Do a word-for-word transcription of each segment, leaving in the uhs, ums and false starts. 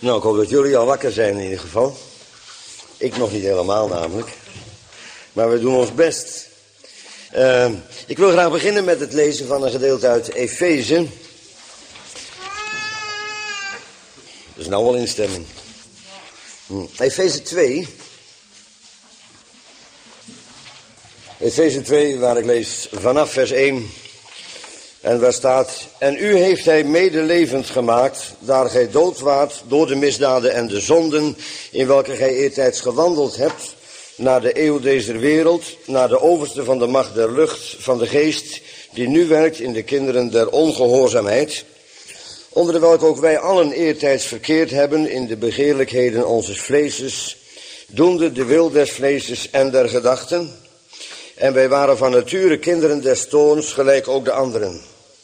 Nou, ik hoop dat jullie al wakker zijn in ieder geval. Ik nog niet helemaal namelijk. Maar we doen ons best. Uh, ik wil graag beginnen met het lezen van een gedeelte uit Efeze. Dat is nou wel instemming. Hm. Efeze twee. Efeze twee, waar ik lees vanaf vers één. En waar staat: En u heeft hij medelevend gemaakt, daar gij dood waart door de misdaden en de zonden, in welke gij eertijds gewandeld hebt, naar de eeuw deze wereld, naar de overste van de macht der lucht, van de geest, die nu werkt in de kinderen der ongehoorzaamheid, onder de welke ook wij allen eertijds verkeerd hebben in de begeerlijkheden onzes vleeses, doende de wil des vleeses en der gedachten. En wij waren van nature kinderen des toorns, gelijk ook de anderen.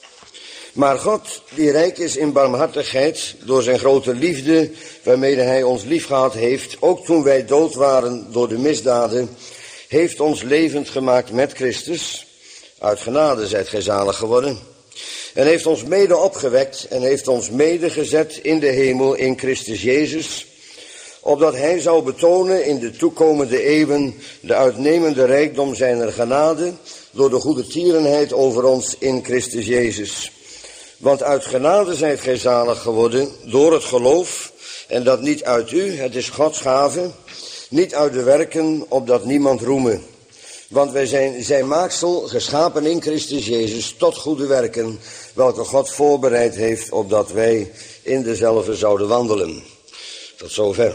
Maar God, die rijk is in barmhartigheid, door zijn grote liefde, waarmede hij ons liefgehad heeft, ook toen wij dood waren door de misdaden, heeft ons levend gemaakt met Christus. Uit genade zijt gij zalig geworden. En heeft ons mede opgewekt en heeft ons mede gezet in de hemel in Christus Jezus, opdat hij zou betonen in de toekomende eeuwen de uitnemende rijkdom zijner genade, door de goede tierenheid over ons in Christus Jezus. Want uit genade zijt gij zalig geworden door het geloof, en dat niet uit u, het is Gods gave, niet uit de werken, opdat niemand roeme. Want wij zijn zijn maaksel, geschapen in Christus Jezus, tot goede werken, welke God voorbereid heeft, opdat wij in dezelfde zouden wandelen. Tot zover.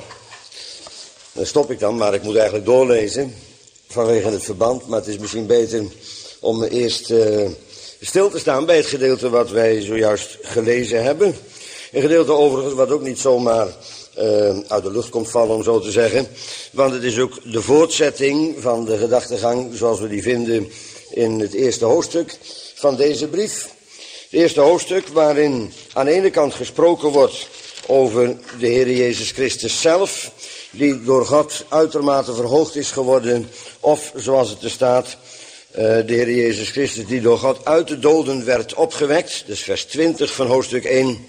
Dan stop ik dan, maar ik moet eigenlijk doorlezen, vanwege het verband, maar het is misschien beter om eerst uh, stil te staan bij het gedeelte wat wij zojuist gelezen hebben. Een gedeelte overigens wat ook niet zomaar uh, uit de lucht komt vallen, om zo te zeggen. Want het is ook de voortzetting van de gedachtegang zoals we die vinden in het eerste hoofdstuk van deze brief. Het eerste hoofdstuk waarin aan de ene kant gesproken wordt over de Heer Jezus Christus zelf, die door God uitermate verhoogd is geworden, of zoals het er staat, de Heer Jezus Christus die door God uit de doden werd opgewekt. Dus vers twintig van hoofdstuk één.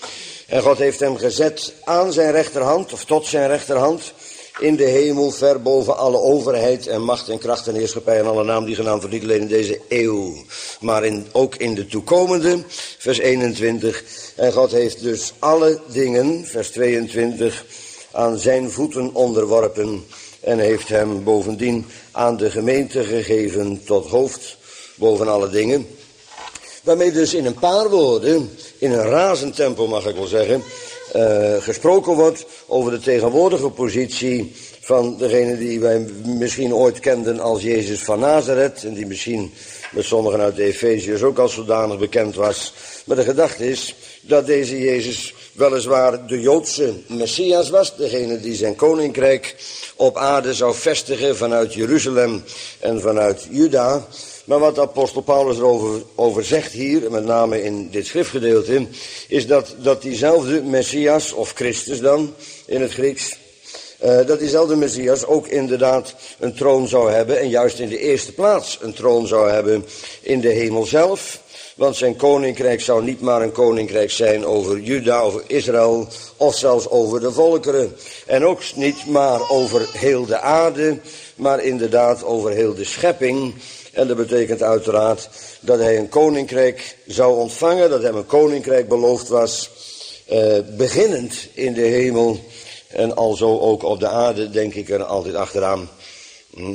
En God heeft hem gezet aan zijn rechterhand, of tot zijn rechterhand, in de hemel, ver boven alle overheid en macht en kracht en heerschappij en alle naam die genaamd wordt, niet alleen in deze eeuw, maar in, ook in de toekomende, vers eenentwintig. En God heeft dus alle dingen, vers tweeëntwintig, aan zijn voeten onderworpen en heeft hem bovendien aan de gemeente gegeven tot hoofd boven alle dingen. Waarmee dus in een paar woorden, in een razend tempo mag ik wel zeggen, uh, gesproken wordt over de tegenwoordige positie van degene die wij misschien ooit kenden als Jezus van Nazareth, en die misschien met sommigen uit de Efeziërs ook als zodanig bekend was. Maar de gedachte is dat deze Jezus weliswaar de Joodse Messias was, degene die zijn koninkrijk op aarde zou vestigen vanuit Jeruzalem en vanuit Juda. Maar wat de apostel Paulus erover over zegt hier, met name in dit schriftgedeelte, is dat, dat diezelfde Messias, of Christus dan, in het Grieks, uh, dat diezelfde Messias ook inderdaad een troon zou hebben, en juist in de eerste plaats een troon zou hebben in de hemel zelf. Want zijn koninkrijk zou niet maar een koninkrijk zijn over Juda, over Israël, of zelfs over de volkeren. En ook niet maar over heel de aarde, maar inderdaad over heel de schepping. En dat betekent uiteraard dat hij een koninkrijk zou ontvangen, dat hem een koninkrijk beloofd was, eh, beginnend in de hemel en alzo ook op de aarde, denk ik er altijd achteraan. Hm.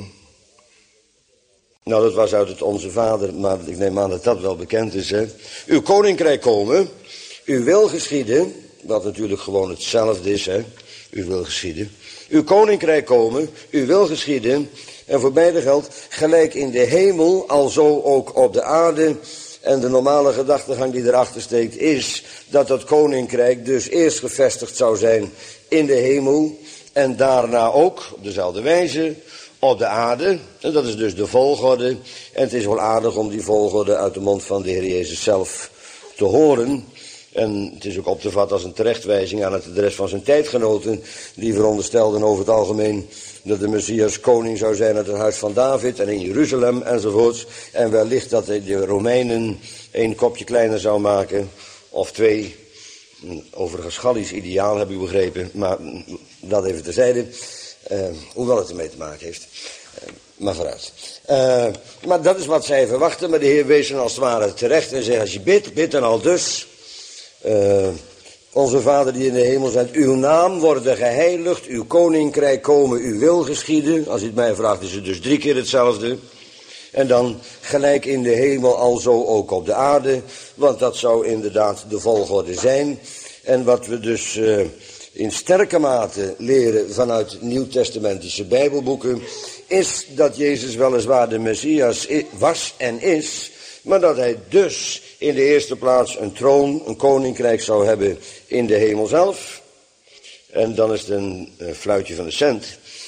Nou, dat was uit het Onze Vader, maar ik neem aan dat dat wel bekend is, hè. Uw koninkrijk komen, uw wil geschieden, wat natuurlijk gewoon hetzelfde is, hè. Uw wil geschieden. Uw koninkrijk komen, uw wil geschieden, en voor beide geldt, gelijk in de hemel, alzo ook op de aarde. En de normale gedachtegang die erachter steekt is dat dat koninkrijk dus eerst gevestigd zou zijn in de hemel en daarna ook, op dezelfde wijze, op de aarde. En dat is dus de volgorde. En het is wel aardig om die volgorde uit de mond van de Heer Jezus zelf te horen. En het is ook op te vatten als een terechtwijzing aan het adres van zijn tijdgenoten, die veronderstelden over het algemeen dat de Messias koning zou zijn uit het huis van David en in Jeruzalem enzovoorts. En wellicht dat hij de Romeinen één kopje kleiner zou maken, of twee. Overigens Gallisch ideaal, heb u begrepen, maar dat even terzijde. Uh, hoewel het ermee te maken heeft. Uh, maar vooruit. Uh, maar dat is wat zij verwachten, maar de Heer wees hen als het ware terecht en zei, als je bidt, bid dan al dus. Uh, onze Vader die in de hemel bent, uw naam worden geheiligd, uw koninkrijk komen, uw wil geschieden. Als u het mij vraagt is het dus drie keer hetzelfde. En dan gelijk in de hemel, alzo ook op de aarde. Want dat zou inderdaad de volgorde zijn. En wat we dus uh, in sterke mate leren vanuit nieuwtestamentische bijbelboeken, is dat Jezus weliswaar de Messias was en is, maar dat hij dus in de eerste plaats een troon, een koninkrijk zou hebben in de hemel zelf. En dan is het een, een fluitje van de cent.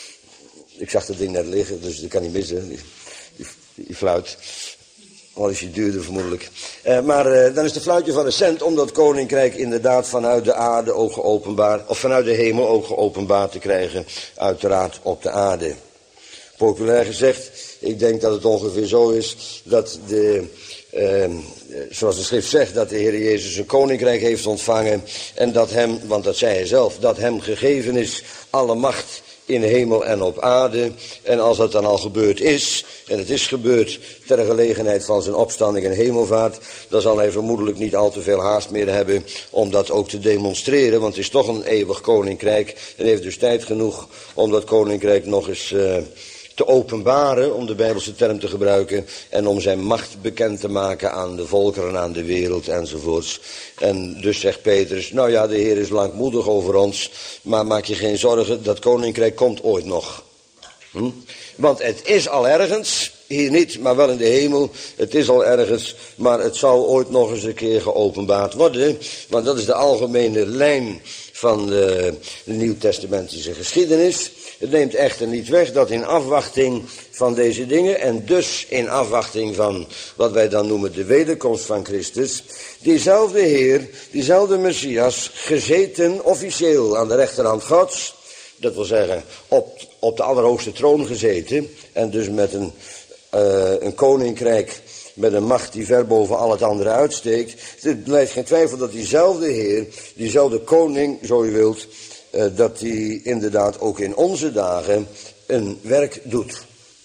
Ik zag dat ding net liggen, dus dat kan niet missen. Die, die, die fluit. Al is je duurder vermoedelijk. Uh, maar uh, dan is de fluitje van de cent om dat koninkrijk inderdaad vanuit de aarde ook geopenbaard, of vanuit de hemel ook geopenbaard te krijgen, uiteraard op de aarde. Populair gezegd, ik denk dat het ongeveer zo is dat de, uh, zoals de schrift zegt, dat de Heer Jezus een koninkrijk heeft ontvangen en dat hem, want dat zei hij zelf, dat hem gegeven is alle macht in de hemel en op aarde. En als dat dan al gebeurd is, en het is gebeurd ter gelegenheid van zijn opstanding en hemelvaart, dan zal hij vermoedelijk niet al te veel haast meer hebben om dat ook te demonstreren, want het is toch een eeuwig koninkrijk en heeft dus tijd genoeg om dat koninkrijk nog eens uh, te openbaren, om de Bijbelse term te gebruiken, en om zijn macht bekend te maken aan de volkeren, aan de wereld enzovoorts. En dus zegt Petrus, nou ja, de Heer is langmoedig over ons, maar maak je geen zorgen, dat koninkrijk komt ooit nog. Hm? Want het is al ergens, hier niet, maar wel in de hemel, het is al ergens, maar het zal ooit nog eens een keer geopenbaard worden, want dat is de algemene lijn van de, de nieuwtestamentische geschiedenis. Het neemt echter niet weg dat in afwachting van deze dingen en dus in afwachting van wat wij dan noemen de wederkomst van Christus, diezelfde Heer, diezelfde Messias, gezeten officieel aan de rechterhand Gods, dat wil zeggen op, op de allerhoogste troon gezeten en dus met een, uh, een koninkrijk met een macht die ver boven al het andere uitsteekt. Er blijft geen twijfel dat diezelfde Heer, diezelfde koning, zo u wilt, Uh, dat hij inderdaad ook in onze dagen een werk doet.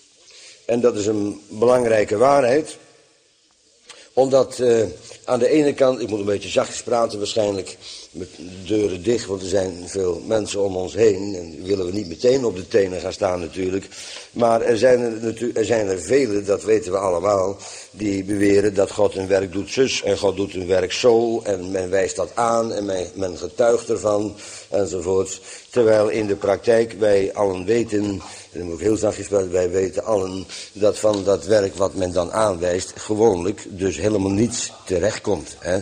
En dat is een belangrijke waarheid. Omdat uh, aan de ene kant, ik moet een beetje zachtjes praten waarschijnlijk, met de deuren dicht, want er zijn veel mensen om ons heen. En willen we niet meteen op de tenen gaan staan natuurlijk. Maar er zijn er, natu- er zijn er velen, dat weten we allemaal, die beweren dat God een werk doet zus en God doet een werk zo. En men wijst dat aan en men, men getuigt ervan enzovoorts. Terwijl in de praktijk wij allen weten, en dan moet ik heel zachtjes praten, wij weten allen dat van dat werk wat men dan aanwijst, gewoonlijk dus helemaal niets terechtkomt. Hè?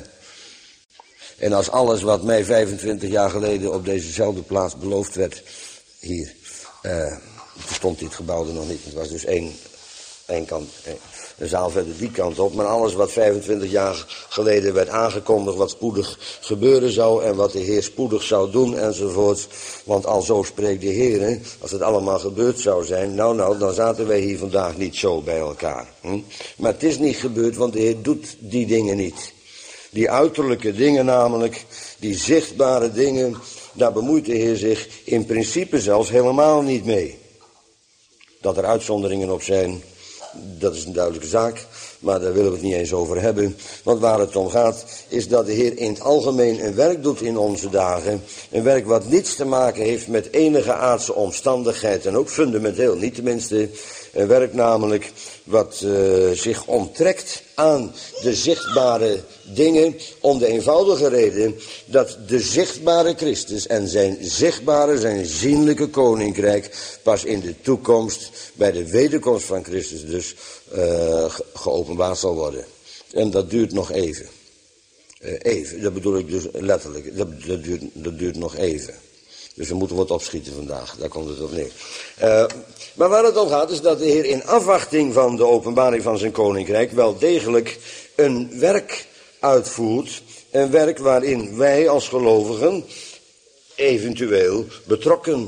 En als alles wat mij vijfentwintig jaar geleden op dezezelfde plaats beloofd werd, hier, uh, toen stond dit gebouw er nog niet. Het was dus één, één kant, een zaal verder die kant op. Maar alles wat vijfentwintig jaar geleden werd aangekondigd, wat spoedig gebeuren zou en wat de Heer spoedig zou doen enzovoorts. Want al zo spreekt de Heer, hè, als het allemaal gebeurd zou zijn, nou nou, dan zaten wij hier vandaag niet zo bij elkaar. Hm? Maar het is niet gebeurd, want de Heer doet die dingen niet. Die uiterlijke dingen namelijk, die zichtbare dingen, daar bemoeit de Heer zich in principe zelfs helemaal niet mee. Dat er uitzonderingen op zijn, dat is een duidelijke zaak, maar daar willen we het niet eens over hebben. Want waar het om gaat, is dat de Heer in het algemeen een werk doet in onze dagen. Een werk wat niets te maken heeft met enige aardse omstandigheid en ook fundamenteel niet tenminste. Een werk namelijk wat uh, zich onttrekt aan de zichtbare dingen, om de eenvoudige reden dat de zichtbare Christus en zijn zichtbare, zijn zienlijke koninkrijk pas in de toekomst, bij de wederkomst van Christus dus, uh, geopenbaard zal worden. En dat duurt nog even. Uh, even, dat bedoel ik dus letterlijk, dat, dat, duurt, dat duurt nog even. Dus we moeten wat opschieten vandaag, daar komt het op neer. Uh, maar waar het om gaat is dat de Heer in afwachting van de openbaring van zijn koninkrijk wel degelijk een werk uitvoert. Een werk waarin wij als gelovigen eventueel betrokken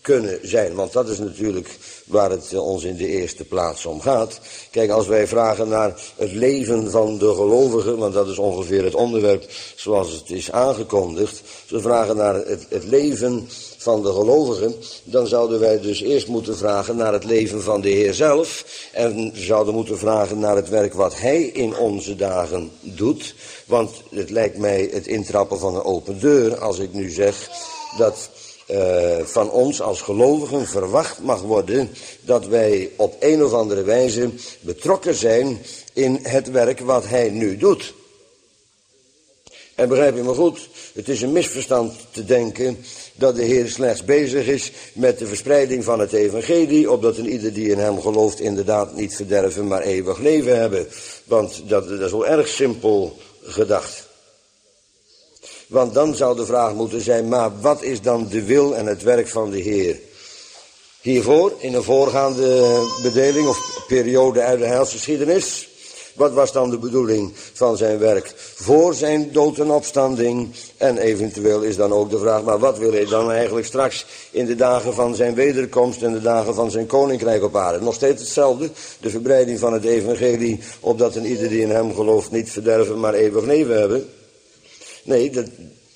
kunnen zijn. Want dat is natuurlijk waar het ons in de eerste plaats om gaat. Kijk, als wij vragen naar het leven van de gelovigen, want dat is ongeveer het onderwerp zoals het is aangekondigd. Als we vragen naar het, het leven van de gelovigen, dan zouden wij dus eerst moeten vragen naar het leven van de Heer zelf. En zouden moeten vragen naar het werk wat Hij in onze dagen doet. Want het lijkt mij het intrappen van een open deur als ik nu zeg dat uh, van ons als gelovigen verwacht mag worden dat wij op een of andere wijze betrokken zijn in het werk wat Hij nu doet. En begrijp je me goed, het is een misverstand te denken dat de Heer slechts bezig is met de verspreiding van het evangelie, opdat een ieder die in hem gelooft inderdaad niet verderven, maar eeuwig leven hebben. Want dat, dat is wel erg simpel gedacht. Want dan zou de vraag moeten zijn, maar wat is dan de wil en het werk van de Heer? Hiervoor, in een voorgaande bedeling of periode uit de heilsgeschiedenis, wat was dan de bedoeling van zijn werk voor zijn dood en opstanding? En eventueel is dan ook de vraag, maar wat wil hij dan eigenlijk straks in de dagen van zijn wederkomst en de dagen van zijn koninkrijk op aarde? Nog steeds hetzelfde, de verbreiding van het evangelie, opdat een ieder die in hem gelooft niet verderven, maar eeuwig leven hebben. Nee, dat,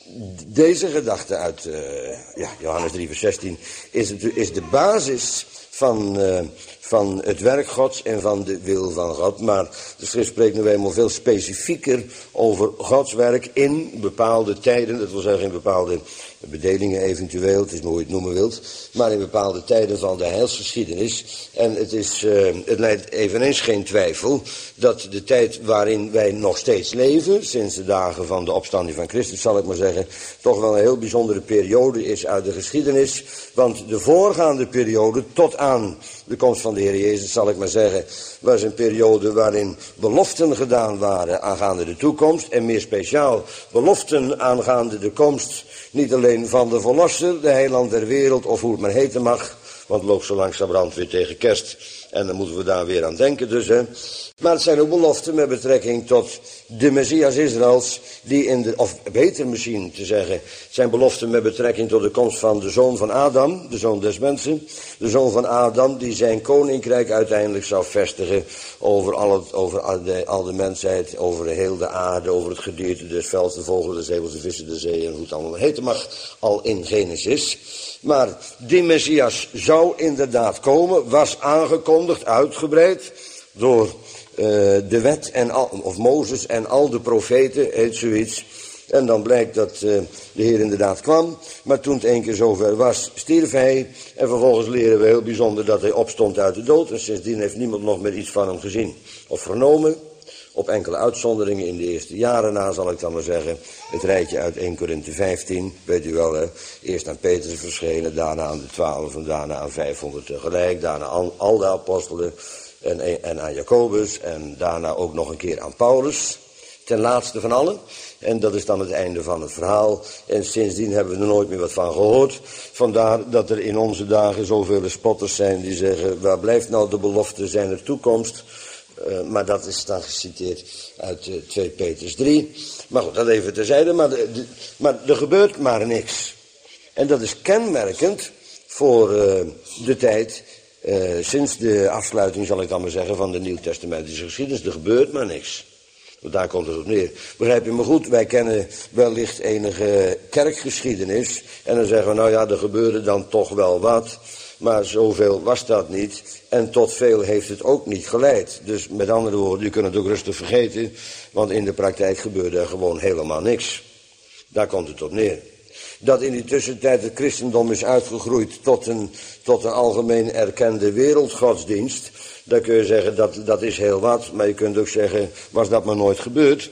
deze gedachte uit uh, ja, Johannes drie vers zestien is, het, is de basis van, uh, van het werk Gods en van de wil van God. Maar de schrift spreekt nu eenmaal veel specifieker over Gods werk in bepaalde tijden. Dat wil zeggen in bepaalde bedelingen eventueel, het is maar hoe je het noemen wilt. Maar in bepaalde tijden van de heilsgeschiedenis. En het, is, uh, het leidt eveneens geen twijfel dat de tijd waarin wij nog steeds leven, sinds de dagen van de opstanding van Christus zal ik maar zeggen, toch wel een heel bijzondere periode is uit de geschiedenis. Want de voorgaande periode tot aan de komst van de Heer Jezus, zal ik maar zeggen, was een periode waarin beloften gedaan waren aangaande de toekomst. En meer speciaal beloften aangaande de komst, niet alleen van de Verlosser, de heiland der wereld, of hoe het maar heten mag. Want het loopt zo langzamerhand weer tegen kerst. En dan moeten we daar weer aan denken dus, hè. Maar het zijn ook beloften met betrekking tot de Messias Israëls, die in de, of beter misschien te zeggen, zijn beloften met betrekking tot de komst van de zoon van Adam, de zoon des mensen. De zoon van Adam die zijn koninkrijk uiteindelijk zou vestigen over, al, het, over al, de, al de mensheid, over de heel de aarde, over het gedierte des velds, de vogels, de zegels, de vissen, de zee en hoe het allemaal heten mag, al in Genesis. Maar die Messias zou inderdaad komen, was aangekondigd, uitgebreid door uh, de wet en al, of Mozes en al de profeten, heet zoiets. En dan blijkt dat uh, de Heer inderdaad kwam, maar toen het één keer zover was, stierf hij. En vervolgens leren we heel bijzonder dat hij opstond uit de dood. En sindsdien heeft niemand nog meer iets van hem gezien of vernomen. Op enkele uitzonderingen in de eerste jaren na, zal ik dan maar zeggen. Het rijtje uit eerste Korinthe vijftien, weet u wel, hè? Eerst aan Petrus verschenen, daarna aan de twaalf en daarna aan vijfhonderd tegelijk. Daarna aan al de apostelen en, en aan Jacobus en daarna ook nog een keer aan Paulus. Ten laatste van allen. En dat is dan het einde van het verhaal. En sindsdien hebben we er nooit meer wat van gehoord. Vandaar dat er in onze dagen zoveel spotters zijn die zeggen, waar blijft nou de belofte zijner toekomst? Uh, maar dat is dan geciteerd uit uh, twee Petrus drie. Maar goed, dat even terzijde. Maar, de, de, maar er gebeurt maar niks. En dat is kenmerkend voor uh, de tijd, uh, sinds de afsluiting, zal ik dan maar zeggen, van de Nieuwtestamentische geschiedenis. Er gebeurt maar niks. Want daar komt het op neer. Begrijp je me goed? Wij kennen wellicht enige kerkgeschiedenis. En dan zeggen we, nou ja, er gebeurde dan toch wel wat. Maar zoveel was dat niet. En tot veel heeft het ook niet geleid. Dus met andere woorden, u kunt het ook rustig vergeten. Want in de praktijk gebeurde er gewoon helemaal niks. Daar komt het op neer. Dat in die tussentijd het christendom is uitgegroeid tot een, tot een algemeen erkende wereldgodsdienst. Dan kun je zeggen, dat, dat is heel wat. Maar je kunt ook zeggen, was dat maar nooit gebeurd?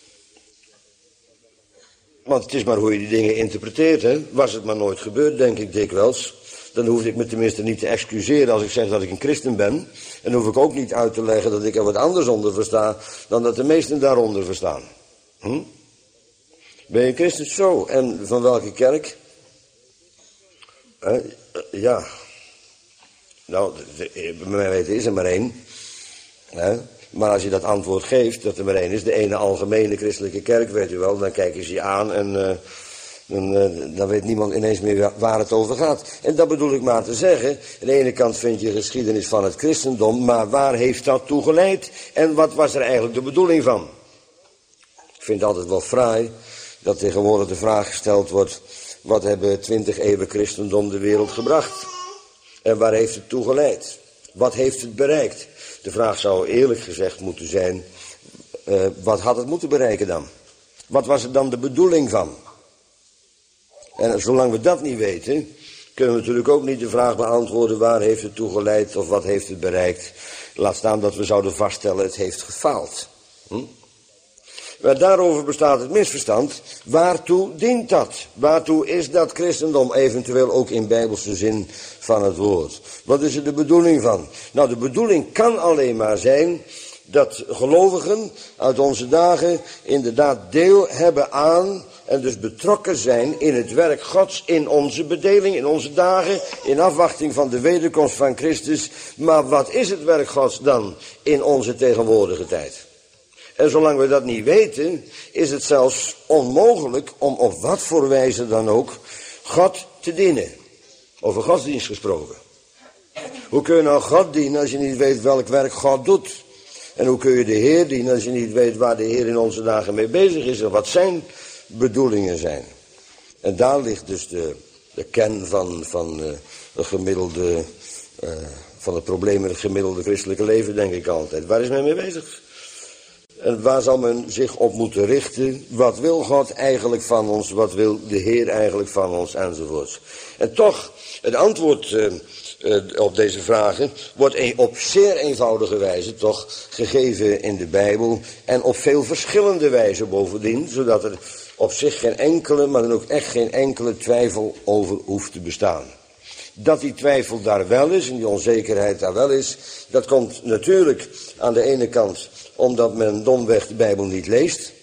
Want het is maar hoe je die dingen interpreteert, hè. Was het maar nooit gebeurd, denk ik dikwijls. Dan hoef ik me tenminste niet te excuseren als ik zeg dat ik een christen ben. En dan hoef ik ook niet uit te leggen dat ik er wat anders onder versta dan dat de meesten daaronder verstaan. Hm? Ben je een christen? Zo. En van welke kerk? Uh, ja. Nou, bij mij weten is er maar één. Hè? Maar als je dat antwoord geeft, dat er maar één is, de ene algemene christelijke kerk, weet u wel, dan kijken ze je aan en uh, Dan, uh, dan weet niemand ineens meer waar het over gaat. En dat bedoel ik maar te zeggen. Aan de ene kant vind je geschiedenis van het christendom, maar waar heeft dat toe geleid? En wat was er eigenlijk de bedoeling van? Ik vind het altijd wel fraai dat tegenwoordig de vraag gesteld wordt: wat hebben twintig eeuwen christendom de wereld gebracht? En waar heeft het toe geleid? Wat heeft het bereikt? De vraag zou eerlijk gezegd moeten zijn: uh, wat had het moeten bereiken dan? Wat was er dan de bedoeling van? En zolang we dat niet weten, kunnen we natuurlijk ook niet de vraag beantwoorden: waar heeft het toe geleid of wat heeft het bereikt? Laat staan dat we zouden vaststellen: het heeft gefaald. Hm? Maar daarover bestaat het misverstand. Waartoe dient dat? Waartoe is dat christendom, eventueel ook in bijbelse zin van het woord? Wat is er de bedoeling van? Nou, de bedoeling kan alleen maar zijn dat gelovigen uit onze dagen inderdaad deel hebben aan en dus betrokken zijn in het werk Gods, in onze bedeling, in onze dagen, in afwachting van de wederkomst van Christus. Maar wat is het werk Gods dan in onze tegenwoordige tijd? En zolang we dat niet weten, is het zelfs onmogelijk om op wat voor wijze dan ook God te dienen. Over godsdienst gesproken. Hoe kun je nou God dienen als je niet weet welk werk God doet? En hoe kun je de Heer dienen als je niet weet waar de Heer in onze dagen mee bezig is en wat zijn bedoelingen zijn? En daar ligt dus de, de kern van, van uh, een gemiddelde, uh, van het probleem in het gemiddelde christelijke leven, denk ik altijd. Waar is men mee bezig? En waar zal men zich op moeten richten? Wat wil God eigenlijk van ons? Wat wil de Heer eigenlijk van ons? Enzovoorts. En toch, het antwoord uh, uh, op deze vragen wordt een, op zeer eenvoudige wijze toch gegeven in de Bijbel. En op veel verschillende wijzen bovendien. Zodat er op zich geen enkele, maar dan ook echt geen enkele twijfel over hoeft te bestaan. Dat die twijfel daar wel is en die onzekerheid daar wel is, dat komt natuurlijk aan de ene kant omdat men domweg de Bijbel niet leest.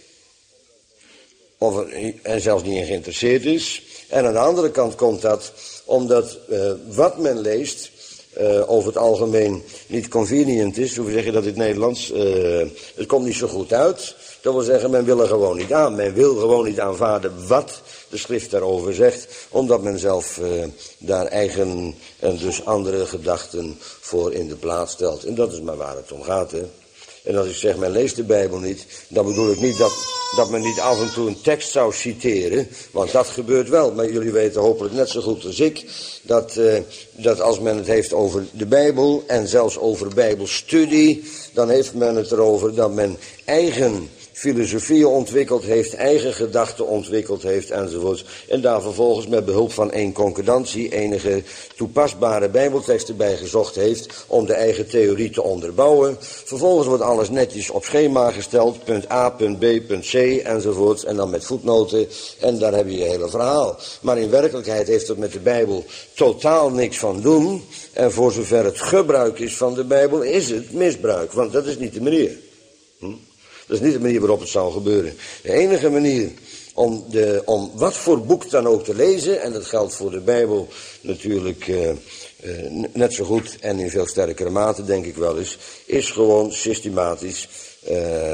Of er, en zelfs niet in geïnteresseerd is. En aan de andere kant komt dat omdat uh, wat men leest uh, over het algemeen niet convenient is. Hoe zeg je dat in het Nederlands? Uh, het komt niet zo goed uit. Dat wil zeggen, men wil er gewoon niet aan. Men wil gewoon niet aanvaarden wat de schrift daarover zegt. Omdat men zelf uh, daar eigen en dus andere gedachten voor in de plaats stelt. En dat is maar waar het om gaat, hè. En als ik zeg, men leest de Bijbel niet, dan bedoel ik niet dat, dat men niet af en toe een tekst zou citeren. Want dat gebeurt wel. Maar jullie weten hopelijk net zo goed als ik, dat, uh, dat als men het heeft over de Bijbel en zelfs over Bijbelstudie, dan heeft men het erover dat men eigen filosofieën ontwikkeld heeft, eigen gedachten ontwikkeld heeft enzovoorts. En daar vervolgens met behulp van één concordantie enige toepasbare bijbelteksten bij gezocht heeft om de eigen theorie te onderbouwen. Vervolgens wordt alles netjes op schema gesteld, punt A, punt B, punt C enzovoorts. En dan met voetnoten en daar heb je je hele verhaal. Maar in werkelijkheid heeft het met de Bijbel totaal niks van doen. En voor zover het gebruik is van de Bijbel is het misbruik, want dat is niet de manier. Hm? Dat is niet de manier waarop het zou gebeuren. De enige manier om, de, om wat voor boek dan ook te lezen, en dat geldt voor de Bijbel natuurlijk uh, uh, net zo goed en in veel sterkere mate, denk ik wel eens, is gewoon systematisch uh,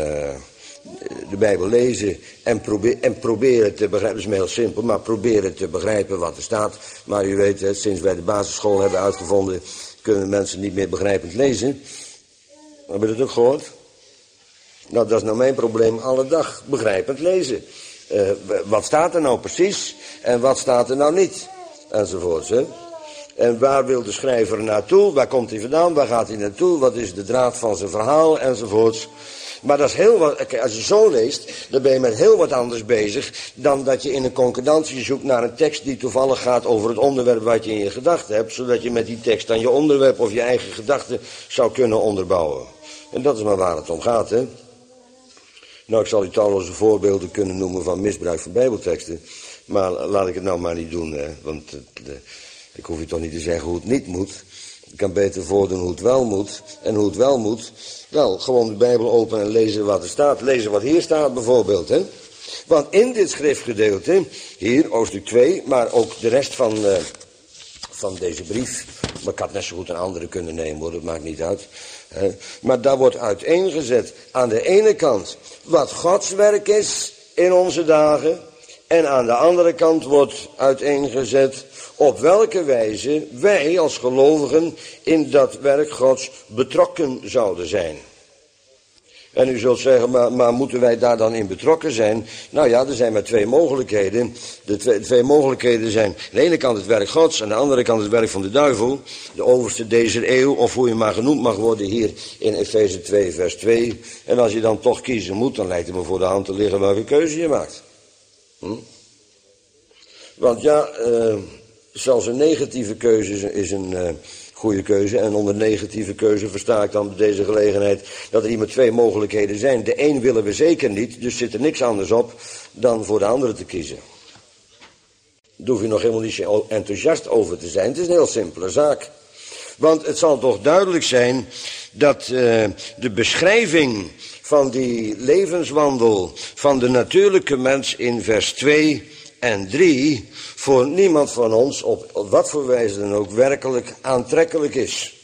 de Bijbel lezen en, probe- en proberen te begrijpen. Dat is heel simpel, maar proberen te begrijpen wat er staat. Maar u weet, hè, sinds wij de basisschool hebben uitgevonden, kunnen mensen niet meer begrijpend lezen. Heb je dat ook gehoord? Nou, dat is nou mijn probleem alle dag, begrijpend lezen. Uh, wat staat er nou precies en wat staat er nou niet? Enzovoorts, hè. En waar wil de schrijver naartoe? Waar komt hij vandaan? Waar gaat hij naartoe? Wat is de draad van zijn verhaal? Enzovoorts. Maar dat is heel wat, als je zo leest, dan ben je met heel wat anders bezig dan dat je in een concordantie zoekt naar een tekst die toevallig gaat over het onderwerp wat je in je gedachten hebt, zodat je met die tekst dan je onderwerp of je eigen gedachten zou kunnen onderbouwen. En dat is maar waar het om gaat, hè. Nou, ik zal u talloze voorbeelden kunnen noemen van misbruik van bijbelteksten. Maar laat ik het nou maar niet doen, hè. Want uh, de, ik hoef u toch niet te zeggen hoe het niet moet. Ik kan beter voordoen hoe het wel moet. En hoe het wel moet, wel, gewoon de Bijbel openen en lezen wat er staat. Lezen wat hier staat bijvoorbeeld, hè. Want in dit schriftgedeelte, hier, hoofdstuk twee, maar ook de rest van, uh, van deze brief. Maar ik had net zo goed een andere kunnen nemen, hoor, dat maakt niet uit. He, maar daar wordt uiteengezet aan de ene kant wat Gods werk is in onze dagen. En aan de andere kant wordt uiteengezet op welke wijze wij als gelovigen in dat werk Gods betrokken zouden zijn. En u zult zeggen, maar, maar moeten wij daar dan in betrokken zijn? Nou ja, er zijn maar twee mogelijkheden. De twee, twee mogelijkheden zijn aan de ene kant het werk Gods, aan de andere kant het werk van de duivel. De overste deze eeuw, of hoe je maar genoemd mag worden hier in Efeze twee vers twee. En als je dan toch kiezen moet, dan lijkt het me voor de hand te liggen welke keuze je maakt. Hm? Want ja, uh, zelfs een negatieve keuze is, is een uh, goede keuze. En onder negatieve keuze versta ik dan bij deze gelegenheid dat er hier maar twee mogelijkheden zijn. De een willen we zeker niet, dus zit er niks anders op dan voor de andere te kiezen. Daar hoef je nog helemaal niet zo enthousiast over te zijn. Het is een heel simpele zaak. Want het zal toch duidelijk zijn dat uh, de beschrijving van die levenswandel van de natuurlijke mens in vers twee en drie voor niemand van ons op, op wat voor wijze dan ook werkelijk aantrekkelijk is.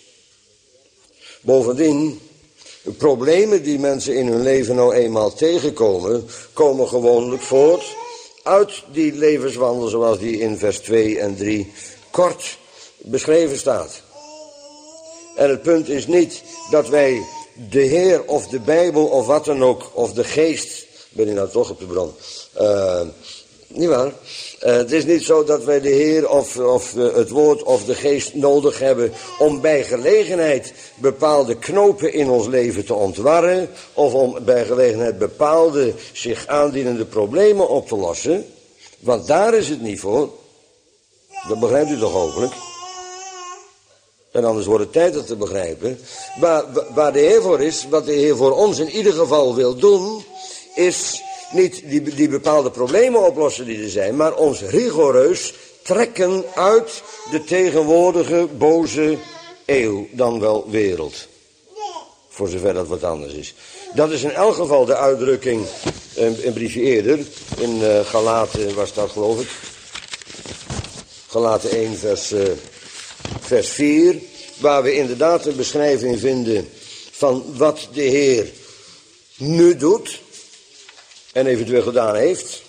Bovendien, de problemen die mensen in hun leven nou eenmaal tegenkomen, komen gewoonlijk voort uit die levenswandel zoals die in vers twee en drie kort beschreven staat. En het punt is niet dat wij de Heer of de Bijbel of wat dan ook, of de geest, ben ik nou toch op de bron, uh, niet waar? Uh, het is niet zo dat wij de Heer of, of uh, het woord of de geest nodig hebben om bij gelegenheid bepaalde knopen in ons leven te ontwarren, of om bij gelegenheid bepaalde zich aandienende problemen op te lossen. Want daar is het niet voor. Dat begrijpt u toch hopelijk? En anders wordt het tijd dat te begrijpen. Waar, waar de Heer voor is, wat de Heer voor ons in ieder geval wil doen, is niet die, die bepaalde problemen oplossen die er zijn, maar ons rigoureus trekken uit de tegenwoordige boze eeuw, dan wel wereld. Voor zover dat wat anders is. Dat is in elk geval de uitdrukking, een, een briefje eerder, in uh, Galaten, waar staat geloof ik? Galaten één vers, uh, vers vier, waar we inderdaad een beschrijving vinden van wat de Heer nu doet en eventueel gedaan heeft.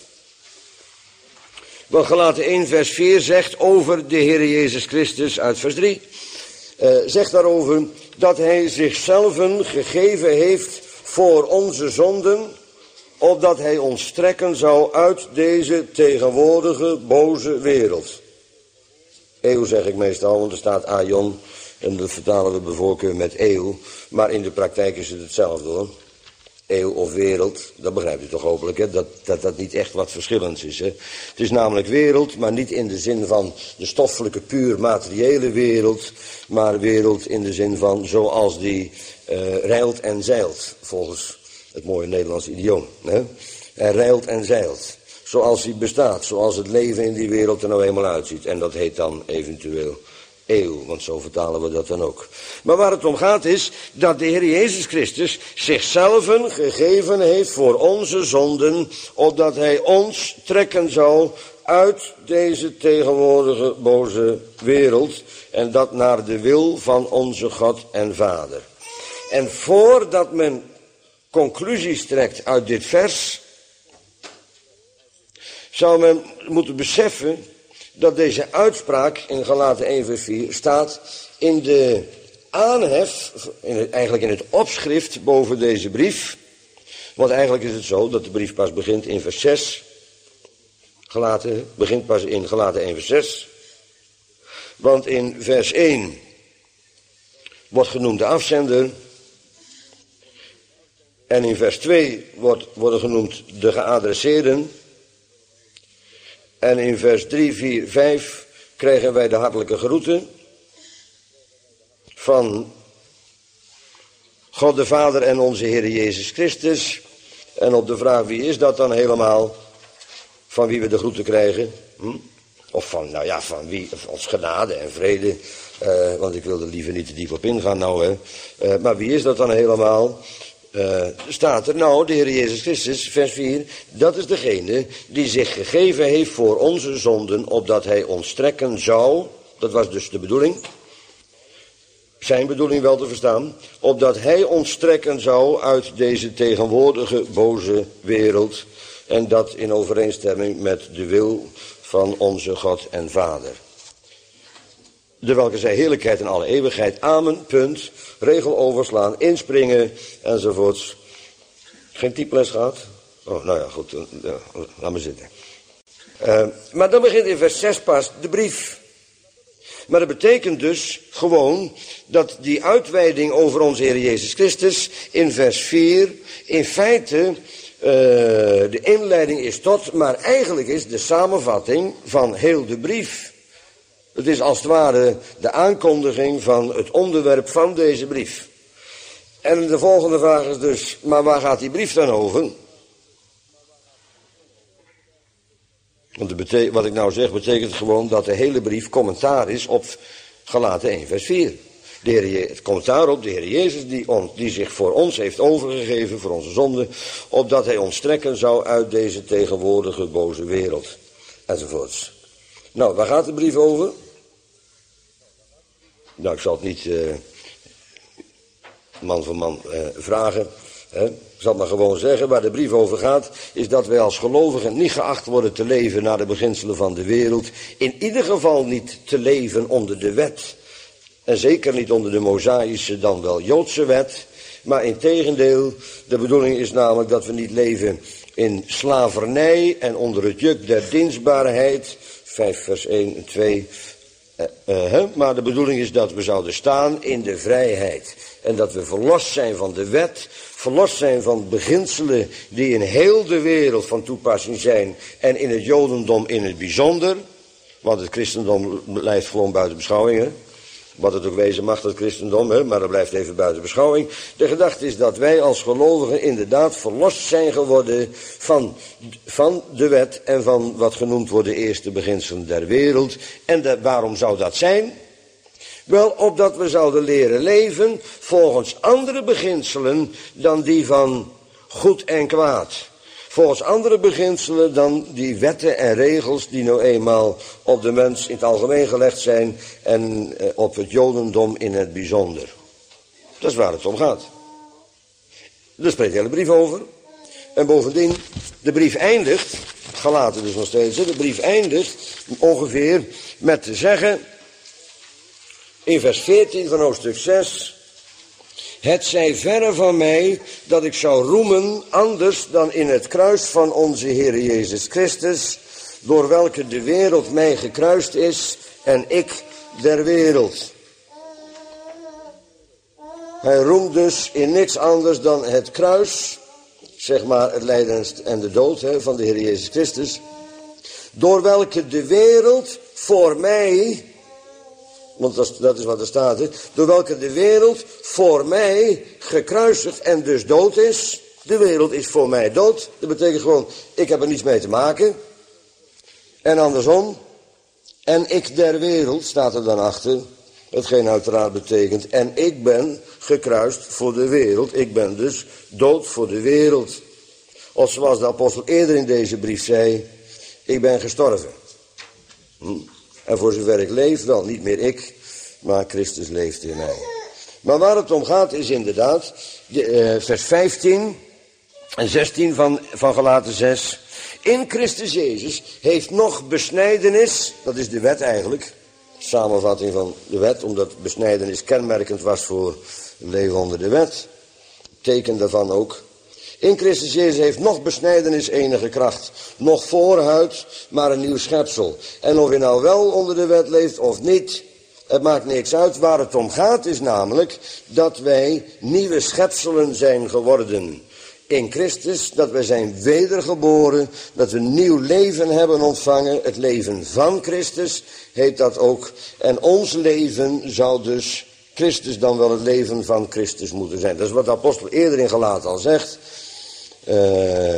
Want Galaten één vers vier zegt over de Heer Jezus Christus uit vers drie. Uh, zegt daarover dat hij zichzelf gegeven heeft voor onze zonden, opdat hij ons trekken zou uit deze tegenwoordige boze wereld. Eeuw zeg ik meestal, want er staat aion en dat vertalen we bij voorkeur met eeuw. Maar in de praktijk is het hetzelfde hoor. Eeuw of wereld, dat begrijpt u toch hopelijk, hè? Dat, dat dat niet echt wat verschillends is. Hè? Het is namelijk wereld, maar niet in de zin van de stoffelijke, puur materiële wereld, maar wereld in de zin van zoals die uh, rijlt en zeilt, volgens het mooie Nederlands idioom. Hè? Hij rijlt en zeilt, zoals die bestaat, zoals het leven in die wereld er nou eenmaal uitziet. En dat heet dan eventueel eeuw, want zo vertalen we dat dan ook. Maar waar het om gaat is dat de Heer Jezus Christus zichzelf gegeven heeft voor onze zonden, opdat hij ons trekken zou uit deze tegenwoordige boze wereld, en dat naar de wil van onze God en Vader. En voordat men conclusies trekt uit dit vers, zou men moeten beseffen dat deze uitspraak in Galaten één vers vier staat in de aanhef, in het, eigenlijk in het opschrift boven deze brief. Want eigenlijk is het zo dat de brief pas begint in vers zes. Galaten begint pas in Galaten één vers zes. Want in vers één wordt genoemd de afzender. En in vers twee wordt, worden genoemd de geadresseerden. En in vers drie, vier, vijf krijgen wij de hartelijke groeten van God de Vader en onze Heer Jezus Christus. En op de vraag wie is dat dan helemaal, van wie we de groeten krijgen. Hm? Of van, nou ja, van wie, ons genade en vrede. Uh, want ik wil er liever niet te diep op ingaan nou. Hè. Uh, maar wie is dat dan helemaal? Uh, staat er nou, de Heer Jezus Christus, vers vier, dat is degene die zich gegeven heeft voor onze zonden, opdat hij ons trekken zou, dat was dus de bedoeling, zijn bedoeling wel te verstaan, opdat hij ons trekken zou uit deze tegenwoordige boze wereld, en dat in overeenstemming met de wil van onze God en Vader. De welke zij heerlijkheid in alle eeuwigheid. Amen, punt. Regel overslaan, inspringen, enzovoorts. Geen typles gehad? Oh, nou ja, goed, ja, laat maar zitten. Uh, maar dan begint in vers zes pas de brief. Maar dat betekent dus gewoon dat die uitweiding over onze Heer Jezus Christus in vers vier in feite uh, de inleiding is tot, maar eigenlijk is de samenvatting van heel de brief. Het is als het ware de aankondiging van het onderwerp van deze brief. En de volgende vraag is dus, maar waar gaat die brief dan over? Want betek- wat ik nou zeg betekent gewoon dat de hele brief commentaar is op Galaten één vers vier. De Heer, het commentaar op de Heer Jezus die, on, die zich voor ons heeft overgegeven, voor onze zonde, opdat hij ons trekken zou uit deze tegenwoordige boze wereld. Enzovoorts. Nou, waar gaat de brief over? Nou, ik zal het niet uh, man voor man uh, vragen. Hè. Ik zal het maar gewoon zeggen, waar de brief over gaat, is dat wij als gelovigen niet geacht worden te leven naar de beginselen van de wereld. In ieder geval niet te leven onder de wet. En zeker niet onder de Mosaïsche, dan wel Joodse wet. Maar integendeel, de bedoeling is namelijk dat we niet leven in slavernij en onder het juk der dienstbaarheid. vijf vers één en twee. Uh, uh, hè? Maar de bedoeling is dat we zouden staan in de vrijheid. En dat we verlost zijn van de wet. Verlost zijn van beginselen die in heel de wereld van toepassing zijn. En in het Jodendom in het bijzonder. Want het christendom blijft gewoon buiten beschouwing. Hè? Wat het ook wezen mag, dat christendom, hè? Maar dat blijft even buiten beschouwing. De gedachte is dat wij als gelovigen inderdaad verlost zijn geworden van, van de wet en van wat genoemd wordt de eerste beginselen der wereld. En de, waarom zou dat zijn? Wel, opdat we zouden leren leven volgens andere beginselen dan die van goed en kwaad. Volgens andere beginselen dan die wetten en regels die nou eenmaal op de mens in het algemeen gelegd zijn en op het Jodendom in het bijzonder. Dat is waar het om gaat. Daar spreekt de hele brief over. En bovendien, de brief eindigt, Galaten dus nog steeds, de brief eindigt ongeveer met te zeggen, in vers veertien van hoofdstuk zes... Het zij verre van mij dat ik zou roemen anders dan in het kruis van onze Heer Jezus Christus, door welke de wereld mij gekruist is en ik der wereld. Hij roemt dus in niks anders dan het kruis, zeg maar het lijden en de dood hè, van de Heer Jezus Christus, door welke de wereld voor mij, want dat is, dat is wat er staat, hè, door welke de wereld voor mij gekruisigd en dus dood is. De wereld is voor mij dood. Dat betekent gewoon, ik heb er niets mee te maken. En andersom, en ik der wereld, staat er dan achter. Hetgeen uiteraard betekent, en ik ben gekruist voor de wereld. Ik ben dus dood voor de wereld. Of zoals de apostel eerder in deze brief zei, ik ben gestorven. Hm. En voor zover ik leef, wel niet meer ik, maar Christus leeft in mij. Maar waar het om gaat is inderdaad, de, uh, vers vijftien en zestien van, van Galaten zes. In Christus Jezus heeft nog besnijdenis, dat is de wet eigenlijk, samenvatting van de wet, omdat besnijdenis kenmerkend was voor leven onder de wet. Teken daarvan ook. In Christus Jezus heeft nog besnijdenis enige kracht, nog voorhuid, maar een nieuw schepsel. En of je nou wel onder de wet leeft of niet, het maakt niks uit. Waar het om gaat is namelijk dat wij nieuwe schepselen zijn geworden. In Christus, dat wij zijn wedergeboren, dat we een nieuw leven hebben ontvangen. Het leven van Christus heet dat ook. En ons leven zou dus Christus dan wel het leven van Christus moeten zijn. Dat is wat de apostel eerder in Galaten al zegt. Uh,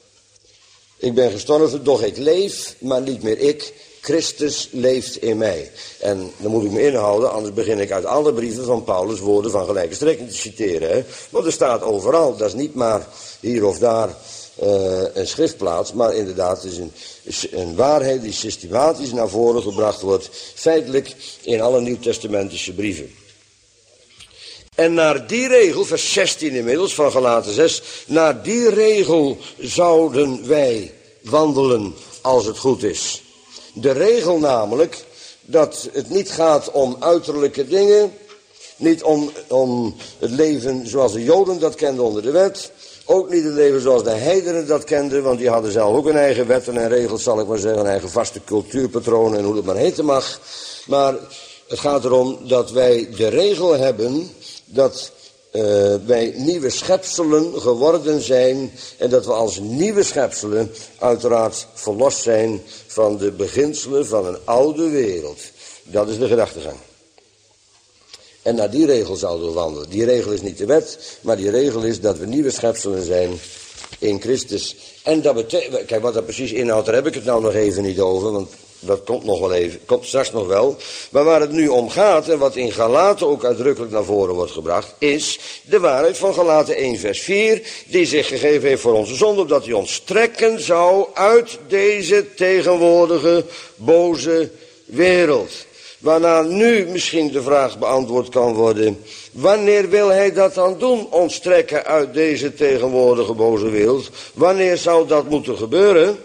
ik ben gestorven, doch ik leef, maar niet meer ik. Christus leeft in mij. En dan moet ik me inhouden, anders begin ik uit alle brieven van Paulus woorden van gelijke strekking te citeren. Hè? Want er staat overal, dat is niet maar hier of daar uh, een schriftplaats, maar inderdaad het is een, een waarheid die systematisch naar voren gebracht wordt, feitelijk in alle nieuwtestamentische brieven. En naar die regel, vers zestien inmiddels van Galaten zes, naar die regel zouden wij wandelen als het goed is. De regel namelijk dat het niet gaat om uiterlijke dingen, niet om, om het leven zoals de Joden dat kenden onder de wet, ook niet het leven zoals de heidenen dat kenden, want die hadden zelf ook een eigen wetten en regels, zal ik maar zeggen, een eigen vaste cultuurpatronen en hoe het maar heten mag. Maar het gaat erom dat wij de regel hebben dat uh, wij nieuwe schepselen geworden zijn en dat we als nieuwe schepselen uiteraard verlost zijn van de beginselen van een oude wereld. Dat is de gedachtegang. En naar die regel zouden we wandelen. Die regel is niet de wet, maar die regel is dat we nieuwe schepselen zijn in Christus. En dat betekent, kijk wat dat precies inhoudt, daar heb ik het nou nog even niet over, want dat komt nog wel even, komt straks nog wel. Maar waar het nu om gaat, en wat in Galaten ook uitdrukkelijk naar voren wordt gebracht, is de waarheid van Galaten één vers vier, die zich gegeven heeft voor onze zonde, opdat hij ons trekken zou uit deze tegenwoordige boze wereld. Waarna nu misschien de vraag beantwoord kan worden, wanneer wil hij dat dan doen, ons trekken uit deze tegenwoordige boze wereld? Wanneer zou dat moeten gebeuren?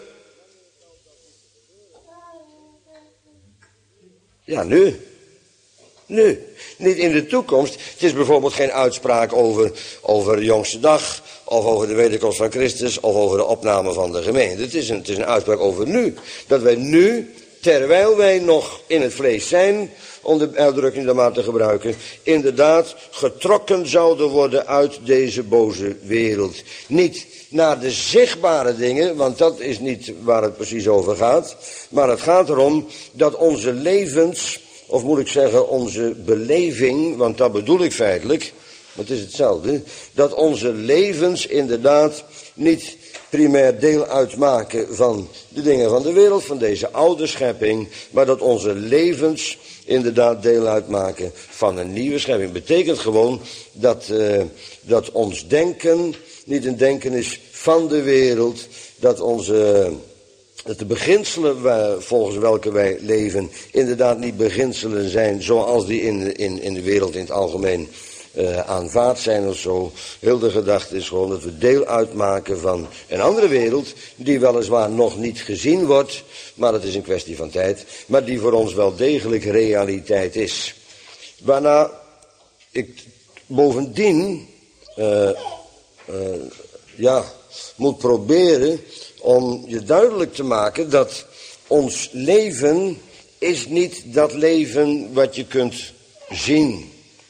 Ja, nu. Nu. Niet in de toekomst. Het is bijvoorbeeld geen uitspraak over, over de jongste dag, of over de wederkomst van Christus, of over de opname van de gemeente. Het is een, het is een uitspraak over nu. Dat wij nu, terwijl wij nog in het vlees zijn, om de uitdrukking dan maar te gebruiken, inderdaad getrokken zouden worden uit deze boze wereld. Niet naar de zichtbare dingen, want dat is niet waar het precies over gaat. Maar het gaat erom dat onze levens, of moet ik zeggen onze beleving, want dat bedoel ik feitelijk, maar het is hetzelfde, dat onze levens inderdaad niet primair deel uitmaken van de dingen van de wereld, van deze oude schepping, maar dat onze levens inderdaad deel uitmaken van een nieuwe schepping. Betekent gewoon dat, uh, dat ons denken niet een denken is van de wereld, dat onze, dat de beginselen wij, volgens welke wij leven inderdaad niet beginselen zijn zoals die in, in, in de wereld in het algemeen uh, aanvaard zijn of zo. Heel de gedachte is gewoon dat we deel uitmaken van een andere wereld die weliswaar nog niet gezien wordt, maar dat is een kwestie van tijd, maar die voor ons wel degelijk realiteit is. Waarna ik bovendien uh, uh, ja, moet proberen om je duidelijk te maken dat ons leven is niet dat leven wat je kunt zien.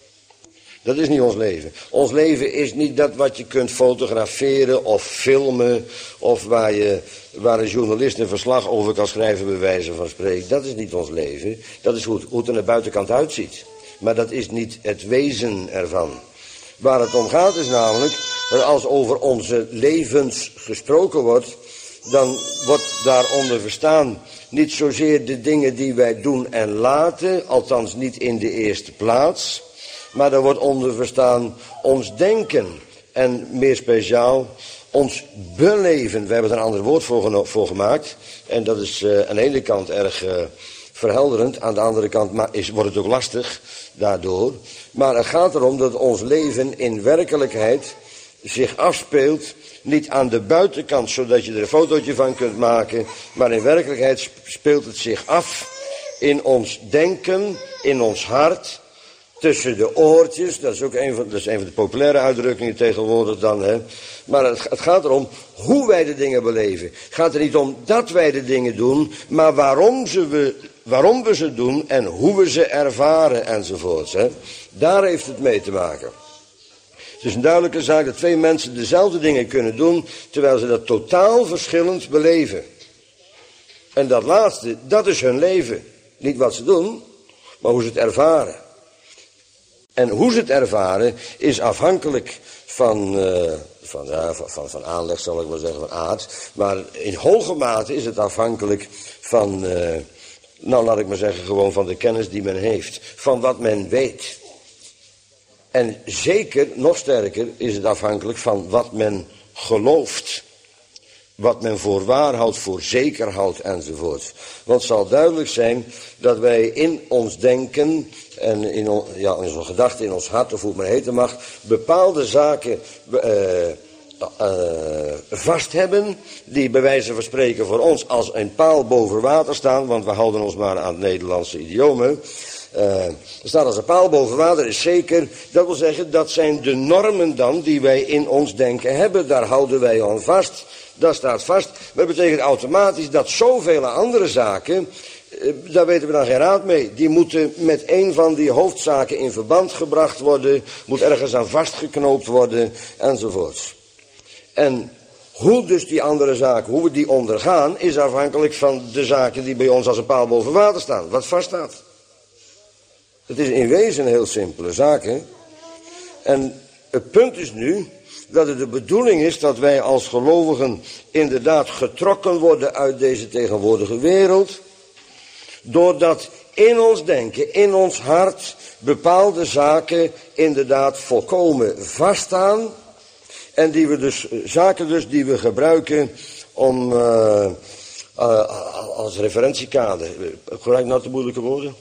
Dat is niet ons leven. Ons leven is niet dat wat je kunt fotograferen of filmen, of waar, je, waar een journalist een verslag over kan schrijven bij wijze van spreken. Dat is niet ons leven. Dat is hoe het, hoe het er aan de buitenkant uitziet. Maar dat is niet het wezen ervan. Waar het om gaat is namelijk dat als over onze levens gesproken wordt, dan wordt daaronder verstaan niet zozeer de dingen die wij doen en laten, althans niet in de eerste plaats, maar daar wordt onder verstaan ons denken en meer speciaal ons beleven. We hebben er een ander woord voor, voor gemaakt en dat is uh, aan de ene kant erg uh, verhelderend, aan de andere kant maar is, wordt het ook lastig daardoor. Maar het gaat erom dat ons leven in werkelijkheid zich afspeelt, niet aan de buitenkant zodat je er een fotootje van kunt maken, maar in werkelijkheid speelt het zich af in ons denken, in ons hart, tussen de oortjes, dat is ook een van, dat is een van de populaire uitdrukkingen tegenwoordig dan, hè. Maar het, het gaat erom hoe wij de dingen beleven. Het gaat er niet om dat wij de dingen doen, maar waarom, ze we, waarom we ze doen en hoe we ze ervaren enzovoorts, hè. Daar heeft het mee te maken. Het is een duidelijke zaak dat twee mensen dezelfde dingen kunnen doen, terwijl ze dat totaal verschillend beleven. En dat laatste, dat is hun leven. Niet wat ze doen, maar hoe ze het ervaren. En hoe ze het ervaren is afhankelijk van, uh, van, ja, van, van, van aanleg, zal ik maar zeggen, van aard. Maar in hoge mate is het afhankelijk van, uh, nou laat ik maar zeggen, gewoon van de kennis die men heeft. Van wat men weet. En zeker, nog sterker, is het afhankelijk van wat men gelooft. wat men voor waar houdt, voor zeker houdt enzovoort. Want het zal duidelijk zijn dat wij in ons denken en in, on, ja, in onze gedachten, in ons hart, of hoe het maar heten mag, bepaalde zaken uh, uh, vast hebben, die bij wijze van spreken voor ons als een paal boven water staan, want we houden ons maar aan het Nederlandse idiomen. Uh, er staat als een paal boven water, is zeker. Dat wil zeggen, dat zijn de normen dan die wij in ons denken hebben. Daar houden wij aan vast. Dat staat vast. Dat betekent automatisch dat zoveel andere zaken, uh, daar weten we dan geen raad mee. Die moeten met een van die hoofdzaken in verband gebracht worden. Moet ergens aan vastgeknoopt worden, enzovoorts. En hoe dus die andere zaken, hoe we die ondergaan, is afhankelijk van de zaken die bij ons als een paal boven water staan. Wat vaststaat. Het is in wezen een heel simpele zaak, hè? En het punt is nu dat het de bedoeling is dat wij als gelovigen inderdaad getrokken worden uit deze tegenwoordige wereld, doordat in ons denken, in ons hart, bepaalde zaken inderdaad volkomen vaststaan, en die we dus, zaken dus die we gebruiken om uh, uh, als referentiekader, gebruik nou te moeilijke woorden?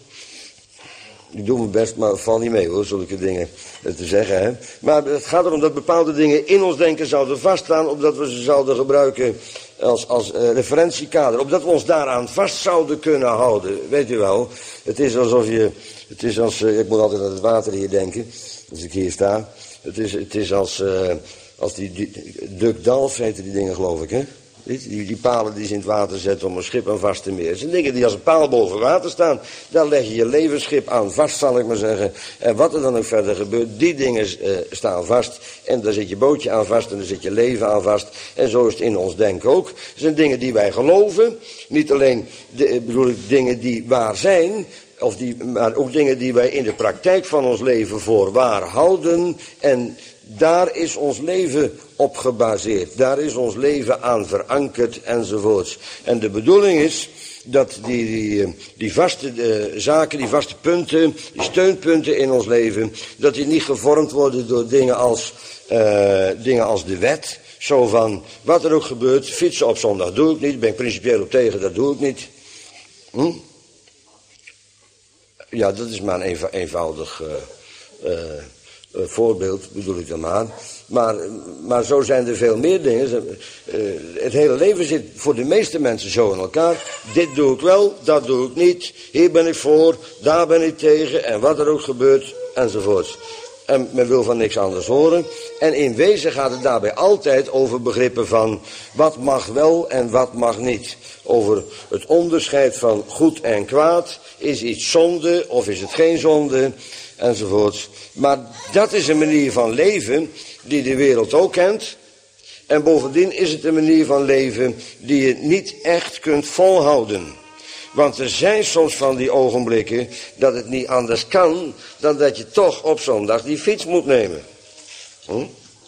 Ik doe mijn best, maar val niet mee hoor, zulke dingen te zeggen. Hè? Maar het gaat erom dat bepaalde dingen in ons denken zouden vaststaan, opdat we ze zouden gebruiken als, als uh, referentiekader. Opdat we ons daaraan vast zouden kunnen houden. Weet u wel, het is alsof je, het is als, uh, ik moet altijd aan het water hier denken, als ik hier sta. Het is, het is als, uh, als die, die Duck Dalf heten die dingen geloof ik, hè? Die, die palen die ze in het water zetten om een schip aan vast te meren. Dat zijn dingen die als een paal boven water staan. Daar leg je je levensschip aan vast, zal ik maar zeggen. En wat er dan ook verder gebeurt, die dingen uh, staan vast. En daar zit je bootje aan vast en daar zit je leven aan vast. En zo is het in ons denken ook. Dat zijn dingen die wij geloven. Niet alleen de, bedoel ik, dingen die waar zijn, of die, maar ook dingen die wij in de praktijk van ons leven voor waar houden. En daar is ons leven op gebaseerd. Daar is ons leven aan verankerd enzovoorts. En de bedoeling is dat die, die, die vaste uh, zaken, die vaste punten, die steunpunten in ons leven, dat die niet gevormd worden door dingen als, uh, dingen als de wet. Zo van, wat er ook gebeurt, fietsen op zondag doe ik niet, ben ik principieel op tegen, dat doe ik niet. Hm? Ja, dat is maar een eenvo- eenvoudig uh, uh, uh, voorbeeld, bedoel ik dan maar. Maar, maar zo zijn er veel meer dingen. Uh, het hele leven zit voor de meeste mensen zo in elkaar. Dit doe ik wel, dat doe ik niet. Hier ben ik voor, daar ben ik tegen. En wat er ook gebeurt, enzovoorts. En men wil van niks anders horen. En in wezen gaat het daarbij altijd over begrippen van wat mag wel en wat mag niet. Over het onderscheid van goed en kwaad. Is iets zonde of is het geen zonde? Enzovoorts. Maar dat is een manier van leven die de wereld ook kent. En bovendien is het een manier van leven die je niet echt kunt volhouden. Want er zijn soms van die ogenblikken dat het niet anders kan dan dat je toch op zondag die fiets moet nemen. Hm?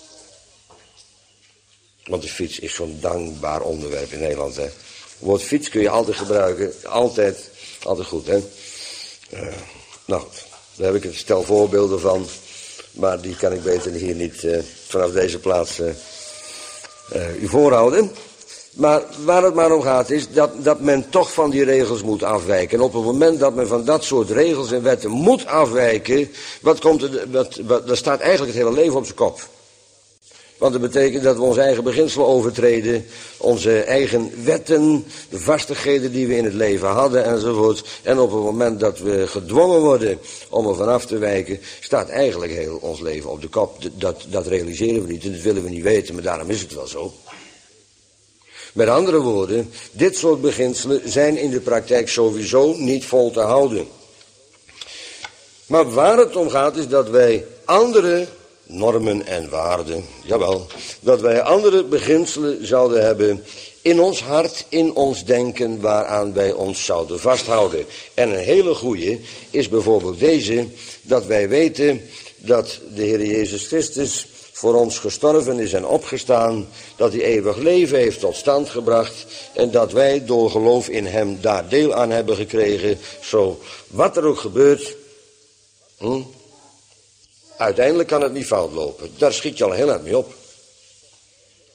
Want de fiets is zo'n dankbaar onderwerp in Nederland. Hè. Het woord fiets kun je altijd gebruiken. Altijd, altijd goed. Hè? Uh, nou goed, daar heb ik een stel voorbeelden van. Maar die kan ik beter hier niet uh, vanaf deze plaats uh, uh, u voorhouden. Maar waar het maar om gaat is dat, dat men toch van die regels moet afwijken. En op het moment dat men van dat soort regels en wetten moet afwijken, wat komt er, wat, wat, dan staat eigenlijk het hele leven op zijn kop. Want dat betekent dat we onze eigen beginselen overtreden, onze eigen wetten, de vastigheden die we in het leven hadden enzovoort. En op het moment dat we gedwongen worden om er vanaf te wijken, staat eigenlijk heel ons leven op de kop. Dat, dat realiseren we niet en dat willen we niet weten, maar daarom is het wel zo. Met andere woorden, dit soort beginselen zijn in de praktijk sowieso niet vol te houden. Maar waar het om gaat is dat wij andere normen en waarden, jawel, dat wij andere beginselen zouden hebben in ons hart, in ons denken, waaraan wij ons zouden vasthouden. En een hele goeie is bijvoorbeeld deze, dat wij weten dat de Heer Jezus Christus voor ons gestorven is en opgestaan, dat hij eeuwig leven heeft tot stand gebracht en dat wij door geloof in hem daar deel aan hebben gekregen, zo wat er ook gebeurt, hm, uiteindelijk kan het niet fout lopen. Daar schiet je al heel erg mee op.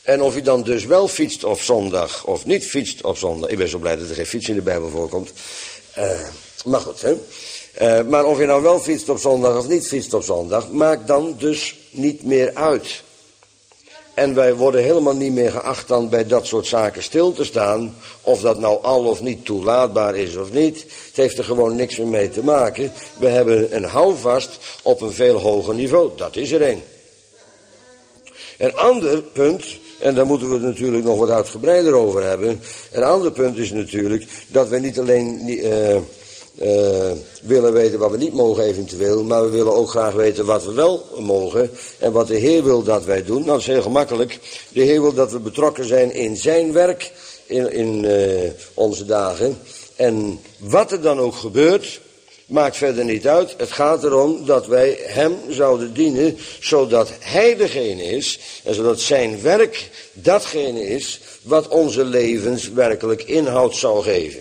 En of je dan dus wel fietst op zondag of niet fietst op zondag. Ik ben zo blij dat er geen fiets in de Bijbel voorkomt. Uh, maar goed, hè. Uh, maar of je nou wel fietst op zondag of niet fietst op zondag, maakt dan dus niet meer uit. En wij worden helemaal niet meer geacht dan bij dat soort zaken stil te staan. Of dat nou al of niet toelaatbaar is of niet. Het heeft er gewoon niks meer mee te maken. We hebben een houvast op een veel hoger niveau. Dat is er één. Een ander punt, en daar moeten we het natuurlijk nog wat uitgebreider over hebben. Een ander punt is natuurlijk dat we niet alleen uh, uh, willen weten wat we niet mogen eventueel. Maar we willen ook graag weten wat we wel mogen. En wat de Heer wil dat wij doen. Nou, dat is heel gemakkelijk. De Heer wil dat we betrokken zijn in zijn werk in, in uh, onze dagen. En wat er dan ook gebeurt, maakt verder niet uit. Het gaat erom dat wij hem zouden dienen, zodat hij degene is, en zodat zijn werk datgene is, wat onze levens werkelijk inhoud zou geven.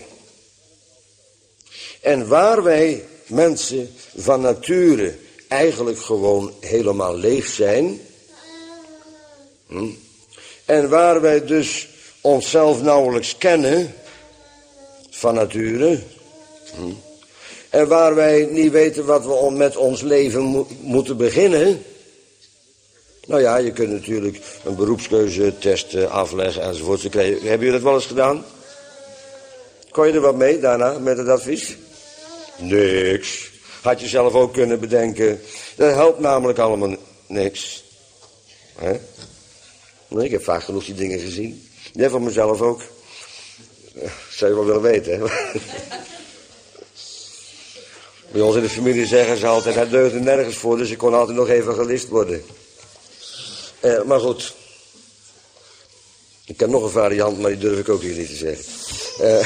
En waar wij mensen van nature eigenlijk gewoon helemaal leeg zijn, hm, en waar wij dus onszelf nauwelijks kennen, van nature, hm, en waar wij niet weten wat we met ons leven mo- moeten beginnen. Nou ja, je kunt natuurlijk een beroepskeuzetest afleggen enzovoort. Hebben jullie dat wel eens gedaan? Kon je er wat mee daarna met het advies? Niks. Had je zelf ook kunnen bedenken. Dat helpt namelijk allemaal niks. Hè? Nee, ik heb vaak genoeg die dingen gezien. Net van mezelf ook. Dat zou je wel willen weten, hè? Bij ons in de familie zeggen ze altijd, hij deugde nergens voor, dus ik kon altijd nog evangelist worden. Uh, maar goed. Ik ken nog een variant, maar die durf ik ook hier niet te zeggen. Uh,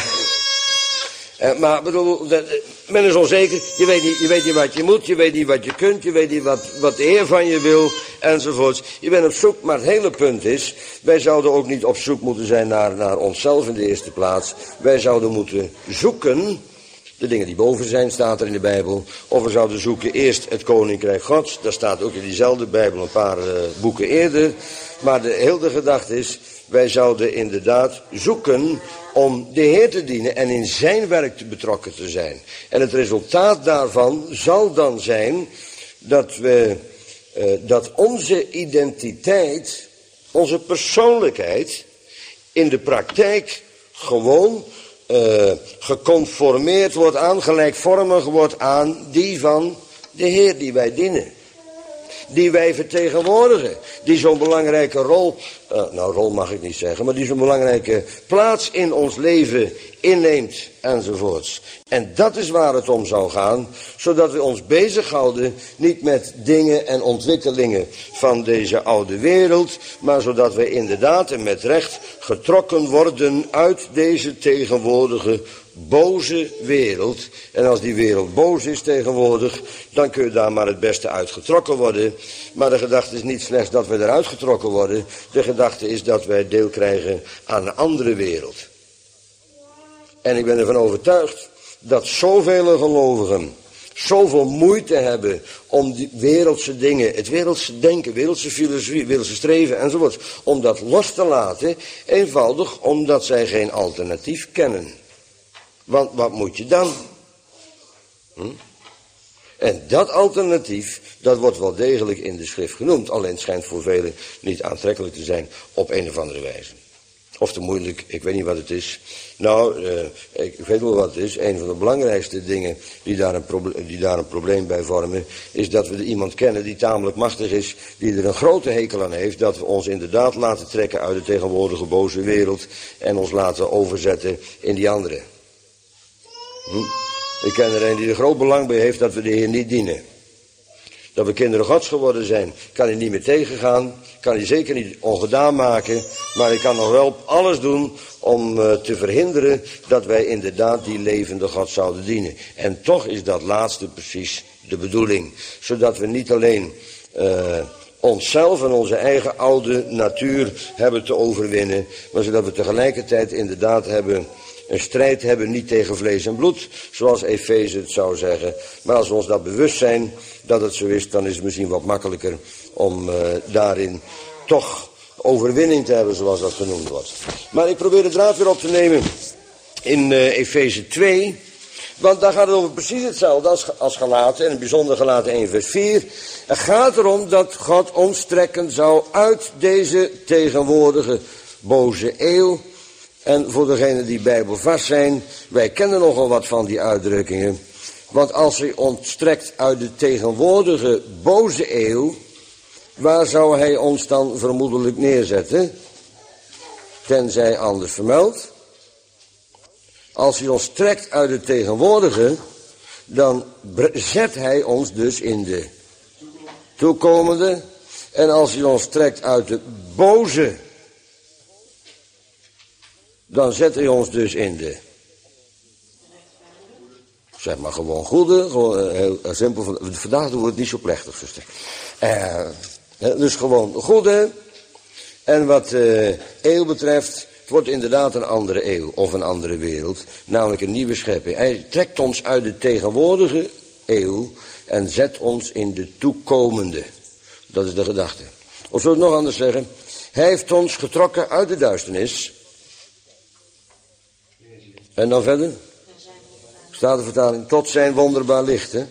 uh, maar bedoel, de, men is onzeker, je weet, niet, je weet niet wat je moet, je weet niet wat je kunt, je weet niet wat, wat de Heer van je wil, enzovoorts. Je bent op zoek, maar het hele punt is, wij zouden ook niet op zoek moeten zijn naar, naar onszelf in de eerste plaats. Wij zouden moeten zoeken. De dingen die boven zijn, staat er in de Bijbel. Of we zouden zoeken eerst het Koninkrijk Gods. Dat staat ook in diezelfde Bijbel een paar uh, boeken eerder. Maar de hele gedachte is, wij zouden inderdaad zoeken om de Heer te dienen en in zijn werk te betrokken te zijn. En het resultaat daarvan zal dan zijn dat we, uh, dat onze identiteit, onze persoonlijkheid in de praktijk gewoon Uh, geconformeerd wordt aan, gelijkvormig wordt aan die van de Heer die wij dienen. Die wij vertegenwoordigen. Die zo'n belangrijke rol, uh, nou rol mag ik niet zeggen, maar die zo'n belangrijke plaats in ons leven inneemt enzovoorts. En dat is waar het om zou gaan, zodat we ons bezighouden niet met dingen en ontwikkelingen van deze oude wereld, maar zodat we inderdaad en met recht getrokken worden uit deze tegenwoordige boze wereld. En als die wereld boos is tegenwoordig, dan kun je daar maar het beste uitgetrokken worden. Maar de gedachte is niet slechts dat we eruit getrokken worden. De gedachte is dat wij deel krijgen aan een andere wereld. En ik ben ervan overtuigd dat zoveel gelovigen zoveel moeite hebben om die wereldse dingen, het wereldse denken, wereldse filosofie, wereldse streven enzovoort, om dat los te laten, eenvoudig omdat zij geen alternatief kennen. Want wat moet je dan? Hm? En dat alternatief, dat wordt wel degelijk in de schrift genoemd, alleen schijnt voor velen niet aantrekkelijk te zijn op een of andere wijze. Of te moeilijk, ik weet niet wat het is. Nou, uh, ik weet wel wat het is. Een van de belangrijkste dingen die daar, een proble- die daar een probleem bij vormen, is dat we er iemand kennen die tamelijk machtig is, die er een grote hekel aan heeft, dat we ons inderdaad laten trekken uit de tegenwoordige boze wereld en ons laten overzetten in die andere. Hm? Ik ken er een die er groot belang bij heeft dat we de Heer niet dienen. Dat we kinderen Gods geworden zijn, kan hij niet meer tegengaan, kan hij zeker niet ongedaan maken, maar hij kan nog wel alles doen om uh, te verhinderen dat wij inderdaad die levende God zouden dienen. En toch is dat laatste precies de bedoeling, zodat we niet alleen uh, onszelf en onze eigen oude natuur hebben te overwinnen, maar zodat we tegelijkertijd inderdaad hebben een strijd hebben niet tegen vlees en bloed, zoals Efeze het zou zeggen. Maar als we ons dat bewust zijn dat het zo is, dan is het misschien wat makkelijker om uh, daarin toch overwinning te hebben, zoals dat genoemd wordt. Maar ik probeer de draad weer op te nemen in uh, Efeze twee. Want daar gaat het over precies hetzelfde als, als Galaten, en in het bijzonder Galaten één vers vier. Het gaat erom dat God ons trekken zou uit deze tegenwoordige boze eeuw. En voor degenen die bijbelvast zijn, wij kennen nogal wat van die uitdrukkingen. Want als hij ons trekt uit de tegenwoordige boze eeuw, waar zou hij ons dan vermoedelijk neerzetten? Tenzij anders vermeld. Als hij ons trekt uit de tegenwoordige, dan zet hij ons dus in de toekomende. En als hij ons trekt uit de boze, dan zet hij ons dus in de, zeg maar gewoon goede, gewoon heel simpel. Vandaag doen we het niet zo plechtig, zuster. Uh, dus gewoon goede. En wat uh, eeuw betreft, het wordt inderdaad een andere eeuw of een andere wereld, namelijk een nieuwe schepping. Hij trekt ons uit de tegenwoordige eeuw en zet ons in de toekomende. Dat is de gedachte. Of zullen we het nog anders zeggen? Hij heeft ons getrokken uit de duisternis. En dan verder? Staat de vertaling, tot zijn wonderbaar licht, hè?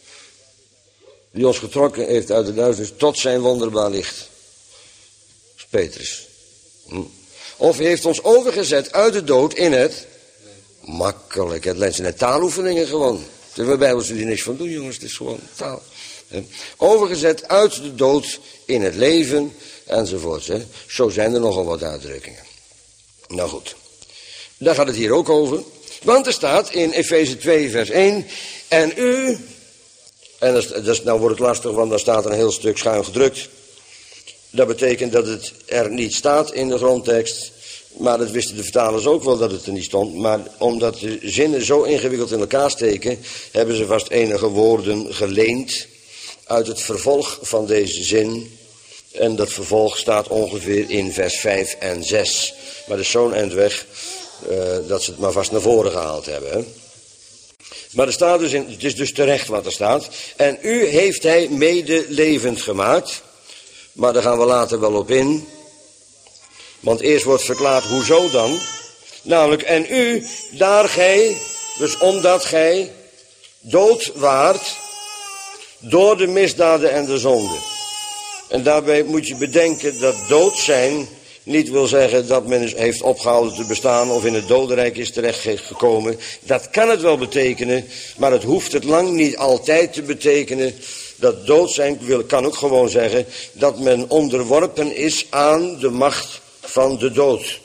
Die ons getrokken heeft uit de duisternis tot zijn wonderbaar licht. Dat is Petrus. Hm. Of hij heeft ons overgezet uit de dood in het, makkelijk, het zijn net taaloefeningen gewoon. Daar hebben we bijbelstudie niks van doen, jongens, het is gewoon taal. Hè. Overgezet uit de dood in het leven, enzovoort. Hè. Zo zijn er nogal wat uitdrukkingen. Nou goed, daar gaat het hier ook over. Want er staat in Efeze twee vers één, en u, en dat is, dat is, nou wordt het lastig, want daar staat een heel stuk schuin gedrukt. Dat betekent dat het er niet staat in de grondtekst, maar dat wisten de vertalers ook wel dat het er niet stond. Maar omdat de zinnen zo ingewikkeld in elkaar steken, hebben ze vast enige woorden geleend uit het vervolg van deze zin. En dat vervolg staat ongeveer in vers vijf en zes. Maar dat is zo'n eind weg, uh, dat ze het maar vast naar voren gehaald hebben. Hè? Maar er staat dus in, het is dus terecht wat er staat. En u heeft hij mede levend gemaakt. Maar daar gaan we later wel op in. Want eerst wordt verklaard, hoezo dan? Namelijk, en u, daar gij, dus omdat gij dood waart door de misdaden en de zonden. En daarbij moet je bedenken dat dood zijn niet wil zeggen dat men heeft opgehouden te bestaan of in het dodenrijk is terechtgekomen. Dat kan het wel betekenen, maar het hoeft het lang niet altijd te betekenen. Dat dood zijn wil, kan ook gewoon zeggen dat men onderworpen is aan de macht van de dood.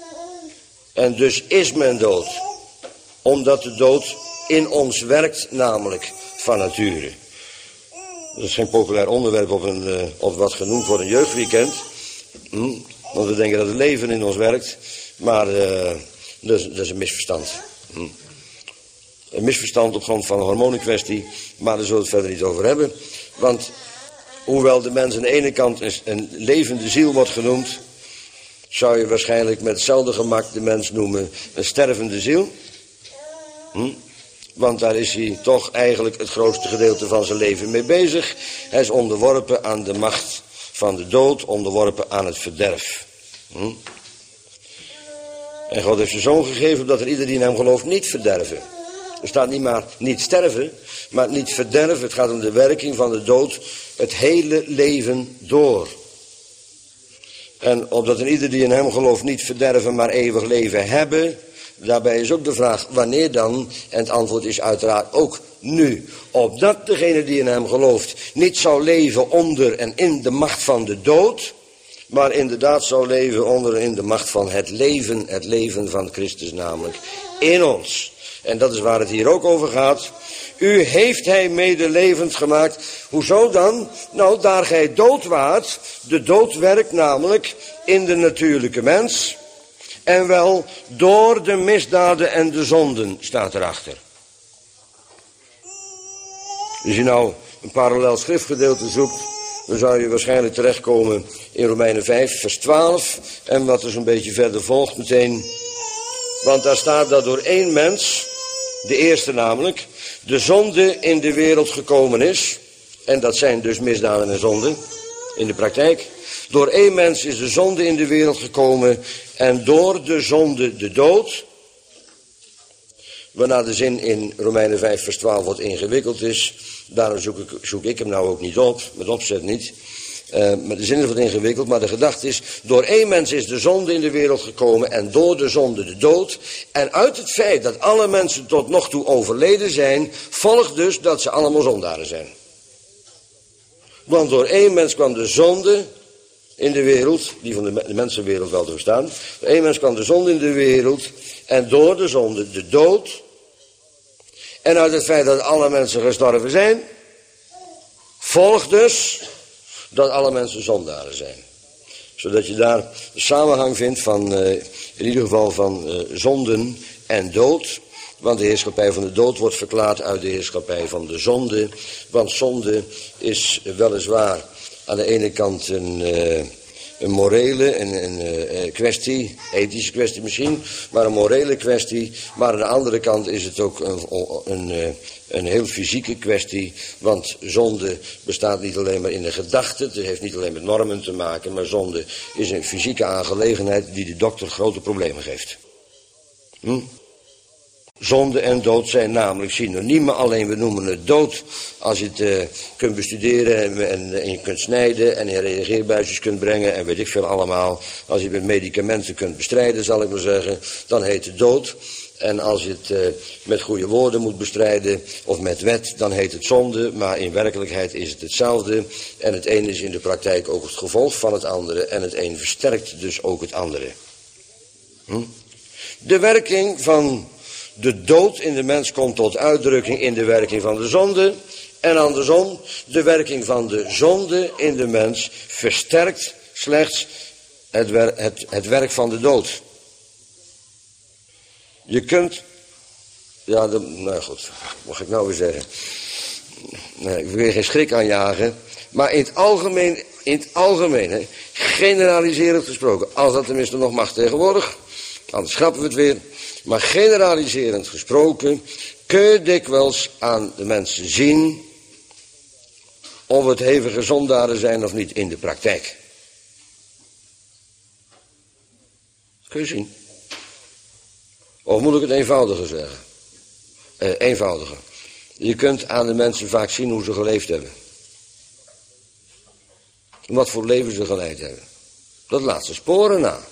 En dus is men dood. Omdat de dood in ons werkt, namelijk van nature. Dat is geen populair onderwerp op, een, uh, op wat genoemd wordt een jeugdweekend. Hm? Want we denken dat het leven in ons werkt. Maar uh, dat, is, dat is een misverstand. Hm? Een misverstand op grond van een hormonenkwestie. Maar daar zullen we het verder niet over hebben. Want hoewel de mens aan de ene kant een, een levende ziel wordt genoemd, zou je waarschijnlijk met hetzelfde gemak de mens noemen een stervende ziel. Hm? Want daar is hij toch eigenlijk het grootste gedeelte van zijn leven mee bezig. Hij is onderworpen aan de macht van de dood, onderworpen aan het verderf. Hm? En God heeft zijn zoon gegeven dat er ieder die in hem gelooft niet verderven. Er staat niet maar niet sterven, maar niet verderven. Het gaat om de werking van de dood het hele leven door. En opdat er ieder die in hem gelooft niet verderven, maar eeuwig leven hebben. Daarbij is ook de vraag, wanneer dan? En het antwoord is uiteraard ook nu. Opdat degene die in hem gelooft niet zou leven onder en in de macht van de dood, maar inderdaad zou leven onder en in de macht van het leven, het leven van Christus namelijk, in ons. En dat is waar het hier ook over gaat. U heeft hij mede levend gemaakt. Hoezo dan? Nou, daar gij dood waart, de dood werkt namelijk in de natuurlijke mens. En wel door de misdaden en de zonden, staat erachter. Als je nou een parallel schriftgedeelte zoekt, dan zou je waarschijnlijk terechtkomen in Romeinen vijf, vers twaalf. En wat er zo'n beetje verder volgt meteen. Want daar staat dat door één mens, de eerste namelijk, de zonde in de wereld gekomen is. En dat zijn dus misdaden en zonden in de praktijk. Door één mens is de zonde in de wereld gekomen en door de zonde de dood. Waarna de zin in Romeinen vijf vers twaalf wat ingewikkeld is. Daarom zoek ik, zoek ik hem nou ook niet op, met opzet niet. Uh, maar de zin is wat ingewikkeld, maar de gedachte is, door één mens is de zonde in de wereld gekomen en door de zonde de dood. En uit het feit dat alle mensen tot nog toe overleden zijn, volgt dus dat ze allemaal zondaren zijn. Want door één mens kwam de zonde in de wereld, die van de, de mensenwereld wel te verstaan. Door één mens kwam de zonde in de wereld en door de zonde de dood. En uit het feit dat alle mensen gestorven zijn, volgt dus dat alle mensen zondaren zijn. Zodat je daar de samenhang vindt van, uh, in ieder geval van uh, zonden en dood. Want de heerschappij van de dood wordt verklaard uit de heerschappij van de zonde. Want zonde is weliswaar aan de ene kant een, uh, een morele een, een, uh, kwestie, ethische kwestie misschien, maar een morele kwestie. Maar aan de andere kant is het ook een, een, een, een heel fysieke kwestie. Want zonde bestaat niet alleen maar in de gedachte, het heeft niet alleen met normen te maken, maar zonde is een fysieke aangelegenheid die de dokter grote problemen geeft. Hm? Zonde en dood zijn namelijk synoniemen, alleen we noemen het dood als je het uh, kunt bestuderen en, en, en je kunt snijden en in reageerbuisjes kunt brengen en weet ik veel allemaal. Als je het met medicamenten kunt bestrijden, zal ik maar zeggen, dan heet het dood. En als je het uh, met goede woorden moet bestrijden of met wet, dan heet het zonde. Maar in werkelijkheid is het hetzelfde. En het een is in de praktijk ook het gevolg van het andere en het een versterkt dus ook het andere. Hm? De werking van de dood in de mens komt tot uitdrukking in de werking van de zonde. En andersom, de werking van de zonde in de mens versterkt slechts het, wer het, het werk van de dood. Je kunt, ja, de, nou goed, wat ga ik nou weer zeggen? Nee, ik wil geen schrik aanjagen. Maar in het algemeen, in het algemeen, hè, generaliserend gesproken, als dat tenminste nog mag tegenwoordig, anders schrappen we het weer. Maar generaliserend gesproken kun je dikwijls aan de mensen zien of het hevige zondaren zijn of niet in de praktijk. Dat kun je zien. Of moet ik het eenvoudiger zeggen? Eh, eenvoudiger. Je kunt aan de mensen vaak zien hoe ze geleefd hebben. Wat voor leven ze geleid hebben. Dat laat ze sporen na.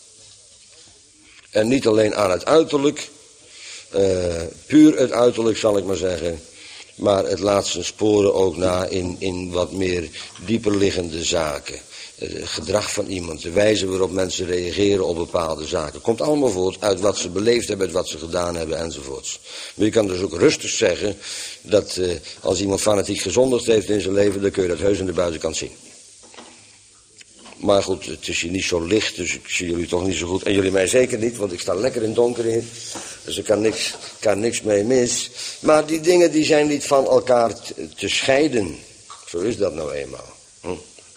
En niet alleen aan het uiterlijk, uh, puur het uiterlijk zal ik maar zeggen, maar het laat zijn sporen ook na in, in wat meer dieper liggende zaken. Het gedrag van iemand, de wijze waarop mensen reageren op bepaalde zaken, komt allemaal voort uit wat ze beleefd hebben, uit wat ze gedaan hebben enzovoorts. Maar je kan dus ook rustig zeggen dat uh, als iemand fanatiek gezondigd heeft in zijn leven, dan kun je dat heus aan de buitenkant zien. Maar goed, het is hier niet zo licht, dus ik zie jullie toch niet zo goed. En jullie mij zeker niet, want ik sta lekker in het donker hier. Dus er kan niks, kan niks mee mis. Maar die dingen die zijn niet van elkaar te, te scheiden. Zo is dat nou eenmaal. Hm.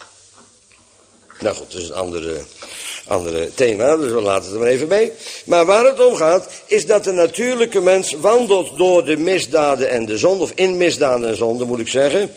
Nou goed, dat is een andere, andere thema, dus we laten het er maar even bij. Maar waar het om gaat, is dat de natuurlijke mens wandelt door de misdaden en de zonde, of in misdaden en zonde moet ik zeggen.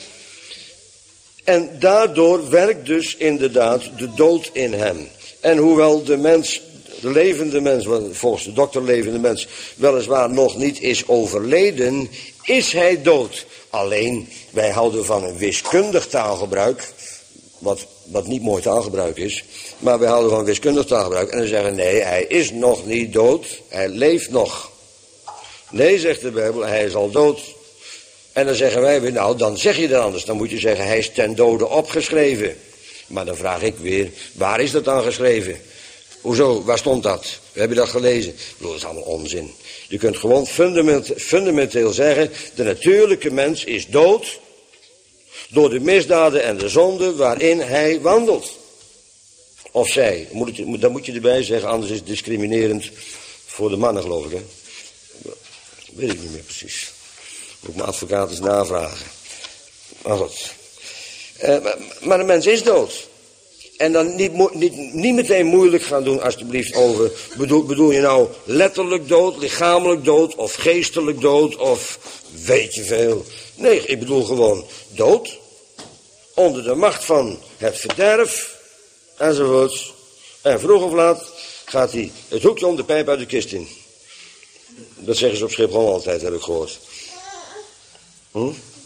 En daardoor werkt dus inderdaad de dood in hem. En hoewel de mens, de levende mens, volgens de dokter levende mens, weliswaar nog niet is overleden, is hij dood. Alleen, wij houden van een wiskundig taalgebruik, wat, wat niet mooi taalgebruik is, maar wij houden van wiskundig taalgebruik en dan zeggen nee, hij is nog niet dood, hij leeft nog. Nee, zegt de Bijbel, hij is al dood. En dan zeggen wij weer, nou, dan zeg je dat anders. Dan moet je zeggen, hij is ten dode opgeschreven. Maar dan vraag ik weer, waar is dat dan geschreven? Hoezo, waar stond dat? We hebben dat gelezen. Ik bedoel, dat is allemaal onzin. Je kunt gewoon fundamenteel, fundamenteel zeggen, de natuurlijke mens is dood door de misdaden en de zonden waarin hij wandelt. Of zij, moet het, dat moet je erbij zeggen, anders is het discriminerend voor de mannen, geloof ik, hè? Weet ik niet meer precies. Moet mijn advocaat eens navragen. Maar goed. Uh, maar, maar de mens is dood. En dan niet, niet, niet meteen moeilijk gaan doen, alsjeblieft, over... Bedoel, bedoel je nou letterlijk dood, lichamelijk dood, of geestelijk dood, of weet je veel. Nee, ik bedoel gewoon dood. Onder de macht van het verderf. enzovoorts. En vroeg of laat gaat hij het hoekje om de pijp uit de kist in. Dat zeggen ze op Schiphol altijd, heb ik gehoord. Hm?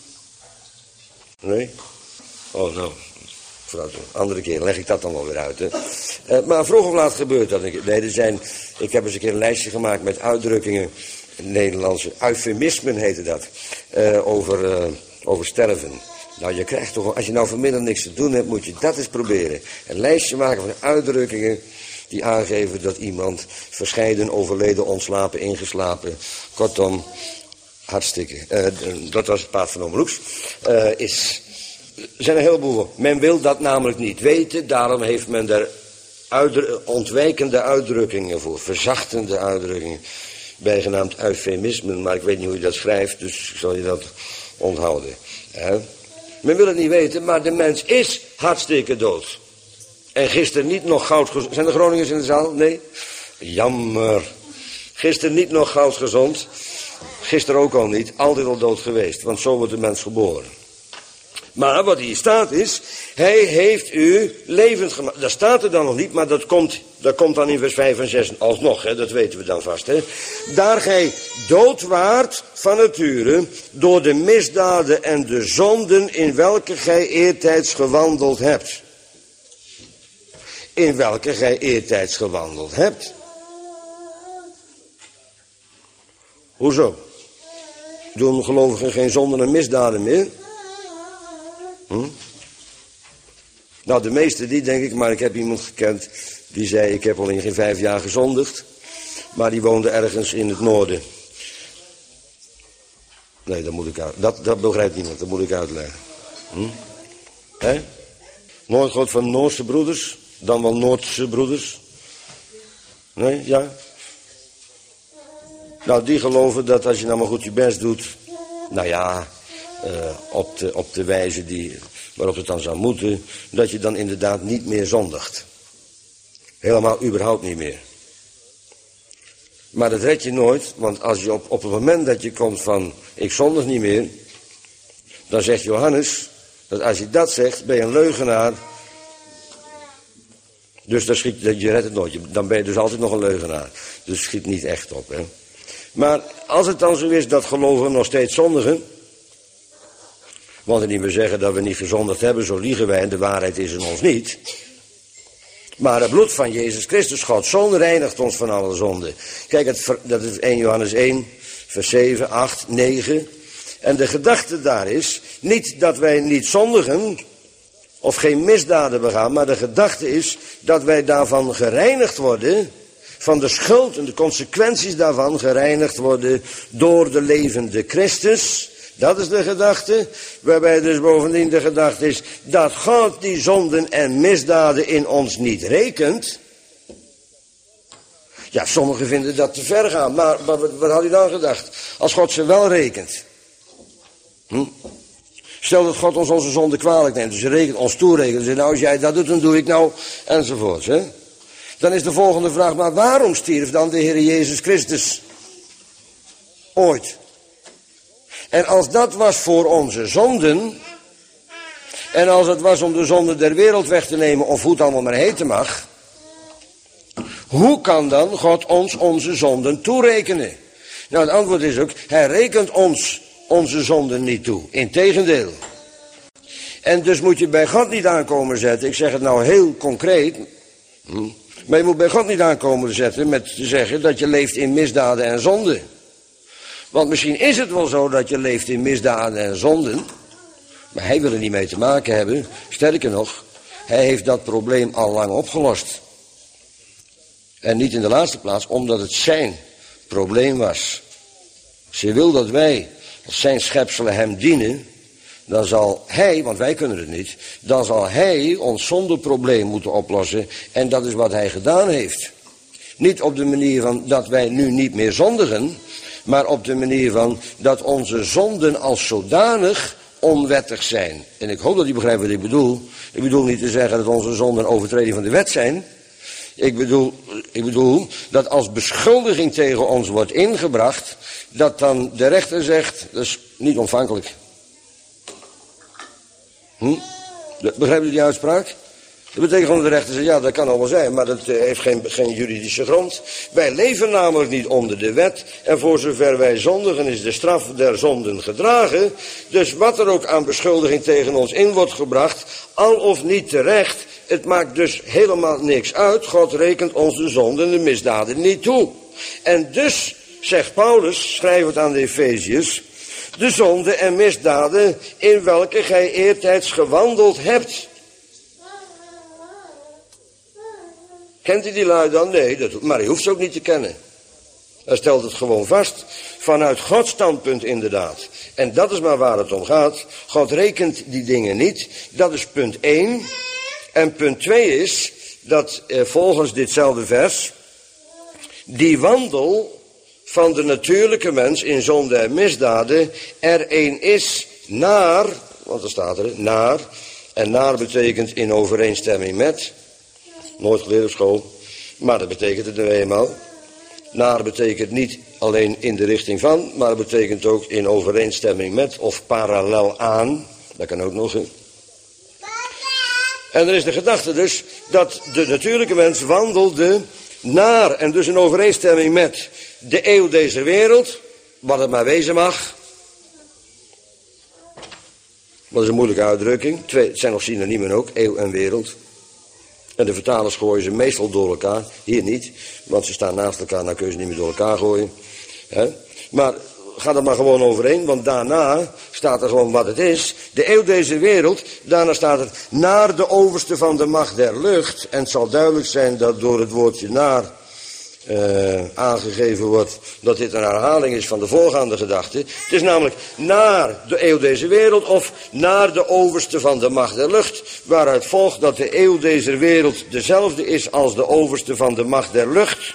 Nee? Oh, nou. Vooruit, een andere keer leg ik dat dan wel weer uit. Hè. Uh, maar vroeg of laat gebeurt dat. Nee, er zijn, ik heb eens een keer een lijstje gemaakt met uitdrukkingen. Nederlandse eufemismen heette dat. Uh, over, uh, over sterven. Nou, je krijgt toch, als je nou vanmiddag niks te doen hebt, moet je dat eens proberen. Een lijstje maken van uitdrukkingen die aangeven dat iemand verscheiden, overleden, ontslapen, ingeslapen. Kortom, hartstikke. Uh, dat was het paard van Omroeks. Uh, is... Er zijn een heleboel. Men wil dat namelijk niet weten. Daarom heeft men daar uitdru- ontwijkende uitdrukkingen voor. Verzachtende uitdrukkingen. Bijgenaamd eufemismen. Maar ik weet niet hoe je dat schrijft. Dus zal je dat onthouden. He? Men wil het niet weten. Maar de mens is hartstikke dood. En gisteren niet nog goud gezond. Zijn er Groningers in de zaal? Nee? Jammer. Gisteren niet nog goud gezond. Gisteren ook al niet. Altijd al dood geweest. Want zo wordt de mens geboren. Maar wat hier staat is, hij heeft u levend gemaakt. Dat staat er dan nog niet, maar dat komt, dat komt dan in vers vijf en zes alsnog, hè, dat weten we dan vast. Hè. Daar gij dood waart van nature door de misdaden en de zonden in welke gij eertijds gewandeld hebt. In welke gij eertijds gewandeld hebt. Hoezo? Doen gelovigen geen zonden en misdaden meer? Hm? Nou, de meeste die denk ik, maar ik heb iemand gekend die zei, ik heb al in geen vijf jaar gezondigd, maar die woonde ergens in het noorden. Nee, dat moet ik uit, dat, dat begrijpt niemand, dat moet ik uitleggen. Hm? Hè? Nooit gehoord van Noorse broeders, dan wel Noordse broeders? Nee, ja? Nou, die geloven dat als je nou maar goed je best doet, nou ja, uh, op, de, op de wijze die, waarop het dan zou moeten, dat je dan inderdaad niet meer zondigt. Helemaal überhaupt niet meer. Maar dat red je nooit, want als je op, op het moment dat je komt van, ik zondig niet meer, dan zegt Johannes, dat als je dat zegt, ben je een leugenaar. Dus dan schiet, je redt het nooit, dan ben je dus altijd nog een leugenaar. Dus schiet niet echt op, hè. Maar als het dan zo is dat gelovigen nog steeds zondigen, want we niet meer zeggen dat we niet gezondigd hebben, zo liegen wij en de waarheid is in ons niet. Maar het bloed van Jezus Christus, Gods Zoon, reinigt ons van alle zonden. Kijk, het, dat is eerste Johannes één, vers zeven, acht, negen. En de gedachte daar is, niet dat wij niet zondigen, of geen misdaden begaan, maar de gedachte is dat wij daarvan gereinigd worden, van de schuld en de consequenties daarvan gereinigd worden door de levende Christus. Dat is de gedachte, waarbij dus bovendien de gedachte is dat God die zonden en misdaden in ons niet rekent. Ja, sommigen vinden dat te ver gaan, maar wat, wat had u dan gedacht? Als God ze wel rekent. Hm? Stel dat God ons onze zonde kwalijk neemt, dus hij rekent ons toerekent. Dus nou, als jij dat doet, dan doe ik nou, enzovoorts. Hè? Dan is de volgende vraag, maar waarom stierf dan de Heer Jezus Christus ooit? En als dat was voor onze zonden, en als het was om de zonde der wereld weg te nemen, of hoe het allemaal maar heten mag, hoe kan dan God ons onze zonden toerekenen? Nou, het antwoord is ook, hij rekent ons onze zonden niet toe. Integendeel. En dus moet je bij God niet aankomen zetten, ik zeg het nou heel concreet, hm, maar je moet bij God niet aankomen zetten met te zeggen dat je leeft in misdaden en zonden. Want misschien is het wel zo dat je leeft in misdaden en zonden, maar hij wil er niet mee te maken hebben. Sterker nog, hij heeft dat probleem al lang opgelost. En niet in de laatste plaats, omdat het zijn probleem was. Als hij wil dat wij als zijn schepselen hem dienen, dan zal hij, want wij kunnen het niet, dan zal hij ons zondeprobleem moeten oplossen. En dat is wat hij gedaan heeft. Niet op de manier van dat wij nu niet meer zondigen, maar op de manier van dat onze zonden als zodanig onwettig zijn. En ik hoop dat u begrijpt wat ik bedoel. Ik bedoel niet te zeggen dat onze zonden een overtreding van de wet zijn. Ik bedoel, ik bedoel dat als beschuldiging tegen ons wordt ingebracht, dat dan de rechter zegt, dat is niet ontvankelijk. Hm? Begrijpt u die uitspraak? Dat betekent gewoon de rechter zegt, ja, dat kan allemaal zijn, maar dat uh, heeft geen, geen juridische grond. Wij leven namelijk niet onder de wet en voor zover wij zondigen is de straf der zonden gedragen. Dus wat er ook aan beschuldiging tegen ons in wordt gebracht, al of niet terecht, het maakt dus helemaal niks uit. God rekent ons de zonden en de misdaden niet toe. En dus, zegt Paulus, schrijf het aan de Efeziërs, de zonden en misdaden in welke gij eertijds gewandeld hebt. Kent u die lui dan? Nee, dat, maar hij hoeft ze ook niet te kennen. Hij stelt het gewoon vast, vanuit Gods standpunt inderdaad. En dat is maar waar het om gaat. God rekent die dingen niet. Dat is punt één. En punt twee is, dat eh, volgens ditzelfde vers, die wandel van de natuurlijke mens in zonde en misdaden er een is naar, want er staat er, naar, en naar betekent in overeenstemming met, nooit geleerd op school, maar dat betekent het nu eenmaal. Naar betekent niet alleen in de richting van, maar het betekent ook in overeenstemming met of parallel aan, dat kan ook nog. Hè. En er is de gedachte dus dat de natuurlijke mens wandelde naar en dus in overeenstemming met de eeuw deze wereld, wat het maar wezen mag. Dat is een moeilijke uitdrukking. Twee, het zijn nog synoniemen ook, eeuw en wereld. En de vertalers gooien ze meestal door elkaar. Hier niet, want ze staan naast elkaar, dan kun je ze niet meer door elkaar gooien. He? Maar ga er maar gewoon overheen, want daarna staat er gewoon wat het is. De eeuw deze wereld, daarna staat het naar de overste van de macht der lucht. En het zal duidelijk zijn dat door het woordje naar uh, aangegeven wordt dat dit een herhaling is van de voorgaande gedachte. Het is namelijk naar de eeuw deze wereld of naar de overste van de macht der lucht. Waaruit volgt dat de eeuw deze wereld dezelfde is als de overste van de macht der lucht.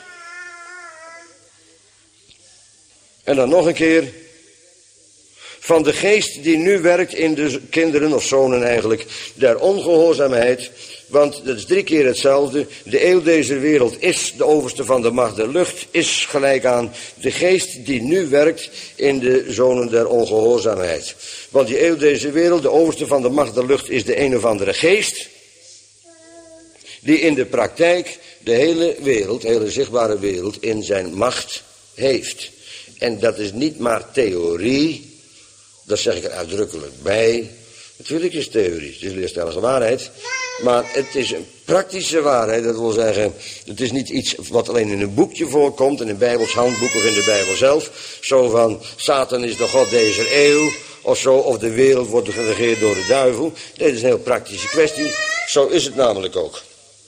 En dan nog een keer. Van de geest die nu werkt in de kinderen of zonen eigenlijk der ongehoorzaamheid. Want dat is drie keer hetzelfde. De eeuw deze wereld is de overste van de macht der lucht. Is gelijk aan de geest die nu werkt in de zonen der ongehoorzaamheid. Want die eeuw deze wereld, de overste van de macht der lucht, is de een of andere geest. Die in de praktijk de hele wereld, de hele zichtbare wereld in zijn macht heeft. En dat is niet maar theorie. Dat zeg ik er uitdrukkelijk bij. Natuurlijk is het theorie, het is een leerstellige waarheid. Maar het is een praktische waarheid, dat wil zeggen, het is niet iets wat alleen in een boekje voorkomt, in een Bijbels handboek of in de Bijbel zelf. Zo van, Satan is de god deze eeuw, of zo, of de wereld wordt geregeerd door de duivel. Nee, dat is een heel praktische kwestie. Zo is het namelijk ook.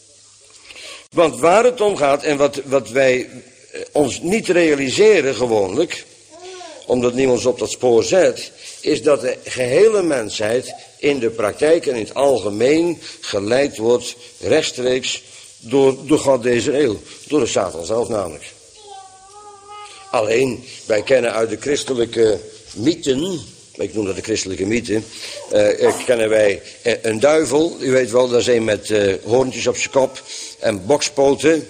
Want waar het om gaat en wat, wat wij ons niet realiseren gewoonlijk, omdat niemand ons op dat spoor zet, is dat de gehele mensheid in de praktijk en in het algemeen geleid wordt rechtstreeks door de God deze eeuw. Door de Satan zelf namelijk. Alleen, wij kennen uit de christelijke mythen, ik noem dat de christelijke mythen, uh, kennen wij uh, een duivel, u weet wel, dat is een met uh, hoorntjes op zijn kop en bokspoten.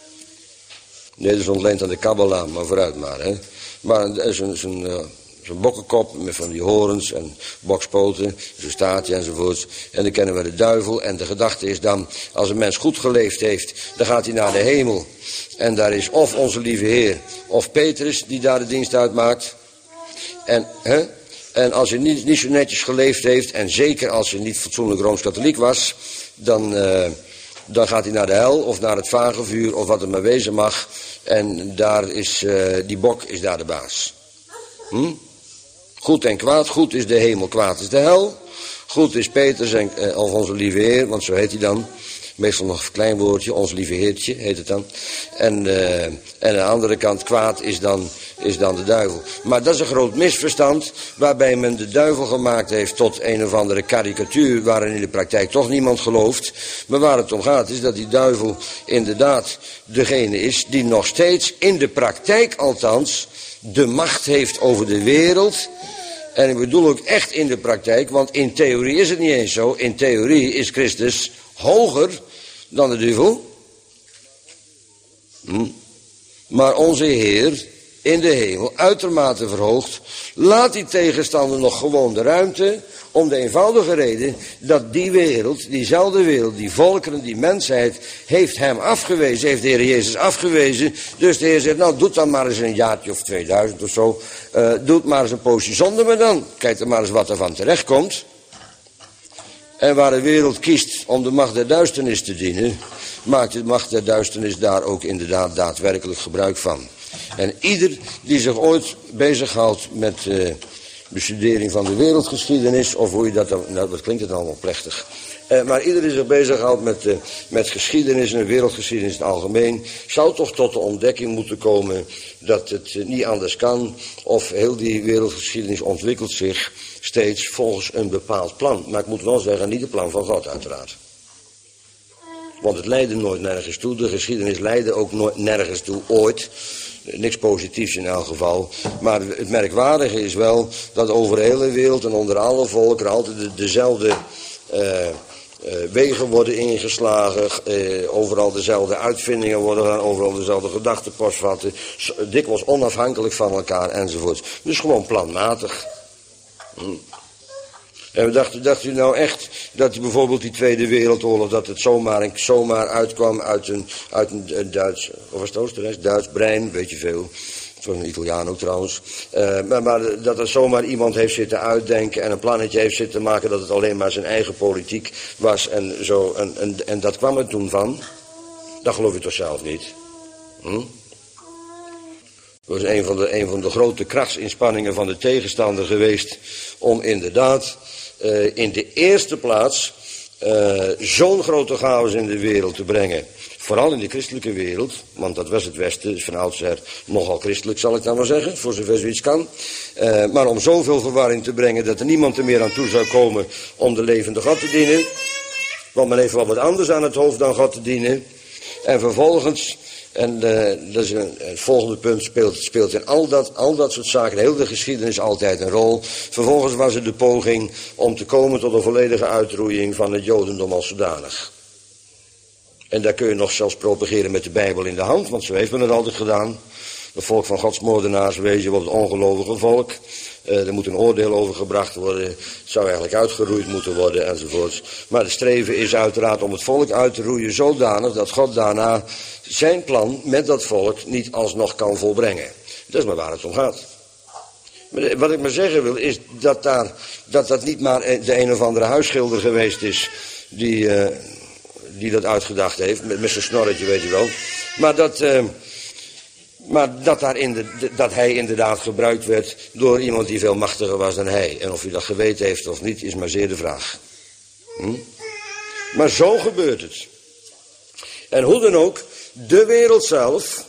Nee, dat is ontleend aan de Kabbalah, maar vooruit maar, hè. Maar dat is een... een uh, Zo'n bokkenkop met van die horens en bokspoten, zo'n staartje enzovoort. En dan kennen we de duivel. En de gedachte is dan, als een mens goed geleefd heeft, dan gaat hij naar de hemel. En daar is of onze lieve Heer, of Petrus die daar de dienst uitmaakt. En, hè? En als hij niet, niet zo netjes geleefd heeft, en zeker als hij niet fatsoenlijk Rooms-Katholiek was, dan, uh, dan gaat hij naar de hel of naar het vagevuur of wat er maar wezen mag. En daar is, uh, die bok is daar de baas. Hm? Goed en kwaad. Goed is de hemel, kwaad is de hel. Goed is Petrus en, eh, of onze lieve Heer, want zo heet hij dan. Meestal nog een klein woordje, ons lieve Heertje heet het dan. En, uh, en aan de andere kant, kwaad is dan, is dan de duivel. Maar dat is een groot misverstand, waarbij men de duivel gemaakt heeft tot een of andere karikatuur, waarin in de praktijk toch niemand gelooft. Maar waar het om gaat is dat die duivel inderdaad degene is die nog steeds, in de praktijk althans, de macht heeft over de wereld. En ik bedoel ook echt in de praktijk, want in theorie is het niet eens zo. In theorie is Christus hoger dan de duivel. Hm. Maar onze Heer in de hemel uitermate verhoogd, laat die tegenstander nog gewoon de ruimte, om de eenvoudige reden dat die wereld, diezelfde wereld, die volkeren, die mensheid, heeft hem afgewezen, heeft de Heer Jezus afgewezen. Dus de Heer zegt, nou doe dan maar eens een jaartje of tweeduizend of zo, uh, doe maar eens een poosje zonder me dan, kijk er maar eens wat er van terecht komt. En waar de wereld kiest om de macht der duisternis te dienen, maakt de macht der duisternis daar ook inderdaad daadwerkelijk gebruik van. En ieder die zich ooit bezighoudt met uh, bestudering van de wereldgeschiedenis, of hoe je dat dan, nou, dat klinkt het allemaal plechtig. Uh, maar ieder die zich bezighoudt met, uh, met geschiedenis en de wereldgeschiedenis in het algemeen, zou toch tot de ontdekking moeten komen dat het uh, niet anders kan, of heel die wereldgeschiedenis ontwikkelt zich steeds volgens een bepaald plan. Maar ik moet wel zeggen, niet het plan van God uiteraard. Want het leidde nooit nergens toe. De geschiedenis leidde ook nooit nergens toe, ooit. Niks positiefs in elk geval. Maar het merkwaardige is wel dat over de hele wereld en onder alle volkeren altijd de, dezelfde uh, uh, wegen worden ingeslagen. Uh, overal dezelfde uitvindingen worden gedaan. Overal dezelfde gedachten postvatten. Dikwijls onafhankelijk van elkaar enzovoort. Dus gewoon planmatig. Hm. En we dachten, dacht u nou echt dat bijvoorbeeld die Tweede Wereldoorlog, dat het zomaar, zomaar uitkwam uit een, uit een, een Duits, of was het Oostenrijks? Duits brein, weet je veel. Van een Italiaan ook trouwens. Uh, maar, maar dat er zomaar iemand heeft zitten uitdenken en een plannetje heeft zitten maken dat het alleen maar zijn eigen politiek was en zo. En, en, en dat kwam er toen van. Dat geloof je toch zelf niet? Hm? Dat was een van, de, een van de grote krachtsinspanningen van de tegenstander geweest om inderdaad uh, in de eerste plaats uh, zo'n grote chaos in de wereld te brengen. Vooral in de christelijke wereld, want dat was het Westen, dus van oudsher nogal christelijk zal ik dan maar zeggen, voor zover zoiets kan. Uh, maar om zoveel verwarring te brengen dat er niemand er meer aan toe zou komen om de levende God te dienen. Want men heeft wel wat anders aan het hoofd dan God te dienen. En vervolgens... En uh, dat is een, het volgende punt speelt, speelt in al dat, al dat soort zaken, heel de geschiedenis altijd een rol. Vervolgens was er de poging om te komen tot een volledige uitroeiing van het Jodendom als zodanig. En daar kun je nog zelfs propageren met de Bijbel in de hand, want zo heeft men het altijd gedaan. Het volk van godsmoordenaars wezen op het ongelovige volk. Uh, er moet een oordeel over gebracht worden. Het zou eigenlijk uitgeroeid moeten worden enzovoorts. Maar de streven is uiteraard om het volk uit te roeien zodanig dat God daarna zijn plan met dat volk niet alsnog kan volbrengen. Dat is maar waar het om gaat. Maar wat ik maar zeggen wil is dat daar, dat, dat niet maar de een of andere huisschilder geweest is die, uh, die dat uitgedacht heeft. Met, met zijn snorretje weet je wel. Maar dat... Uh, Maar dat, daar in de, dat hij inderdaad gebruikt werd door iemand die veel machtiger was dan hij. En of hij dat geweten heeft of niet, is maar zeer de vraag. Hm? Maar zo gebeurt het. En hoe dan ook, de wereld zelf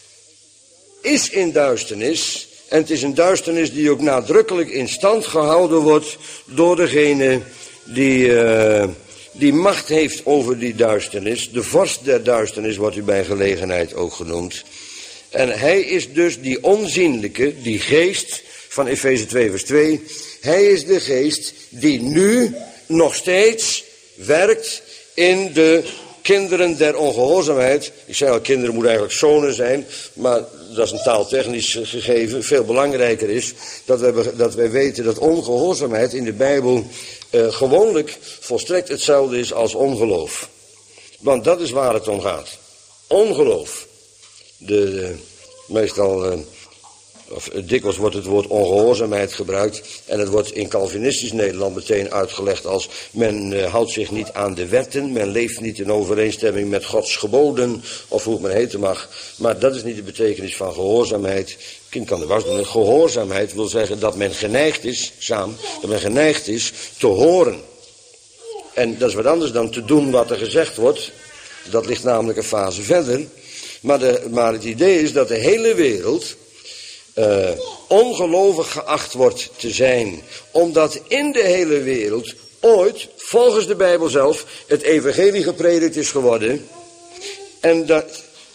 is in duisternis. En het is een duisternis die ook nadrukkelijk in stand gehouden wordt door degene die, uh, die macht heeft over die duisternis. De vorst der duisternis wordt u bij gelegenheid ook genoemd. En hij is dus die onzienlijke, die geest van Efeze twee vers twee. Hij is de geest die nu nog steeds werkt in de kinderen der ongehoorzaamheid. Ik zei al, kinderen moeten eigenlijk zonen zijn, maar dat is een taaltechnisch gegeven. Veel belangrijker is dat wij, dat wij weten dat ongehoorzaamheid in de Bijbel uh, gewoonlijk volstrekt hetzelfde is als ongeloof. Want dat is waar het om gaat. Ongeloof. De, de, meestal, uh, of dikwijls wordt het woord ongehoorzaamheid gebruikt. En het wordt in Calvinistisch Nederland meteen uitgelegd als men uh, houdt zich niet aan de wetten. Men leeft niet in overeenstemming met Gods geboden. Of hoe het men heten mag. Maar dat is niet de betekenis van gehoorzaamheid. Kind kan de was doen. Gehoorzaamheid wil zeggen dat men geneigd is, samen, dat men geneigd is te horen. En dat is wat anders dan te doen wat er gezegd wordt. Dat ligt namelijk een fase verder. Maar, de, maar het idee is dat de hele wereld uh, ongelovig geacht wordt te zijn. Omdat in de hele wereld ooit, volgens de Bijbel zelf, het evangelie gepredikt is geworden. En dat,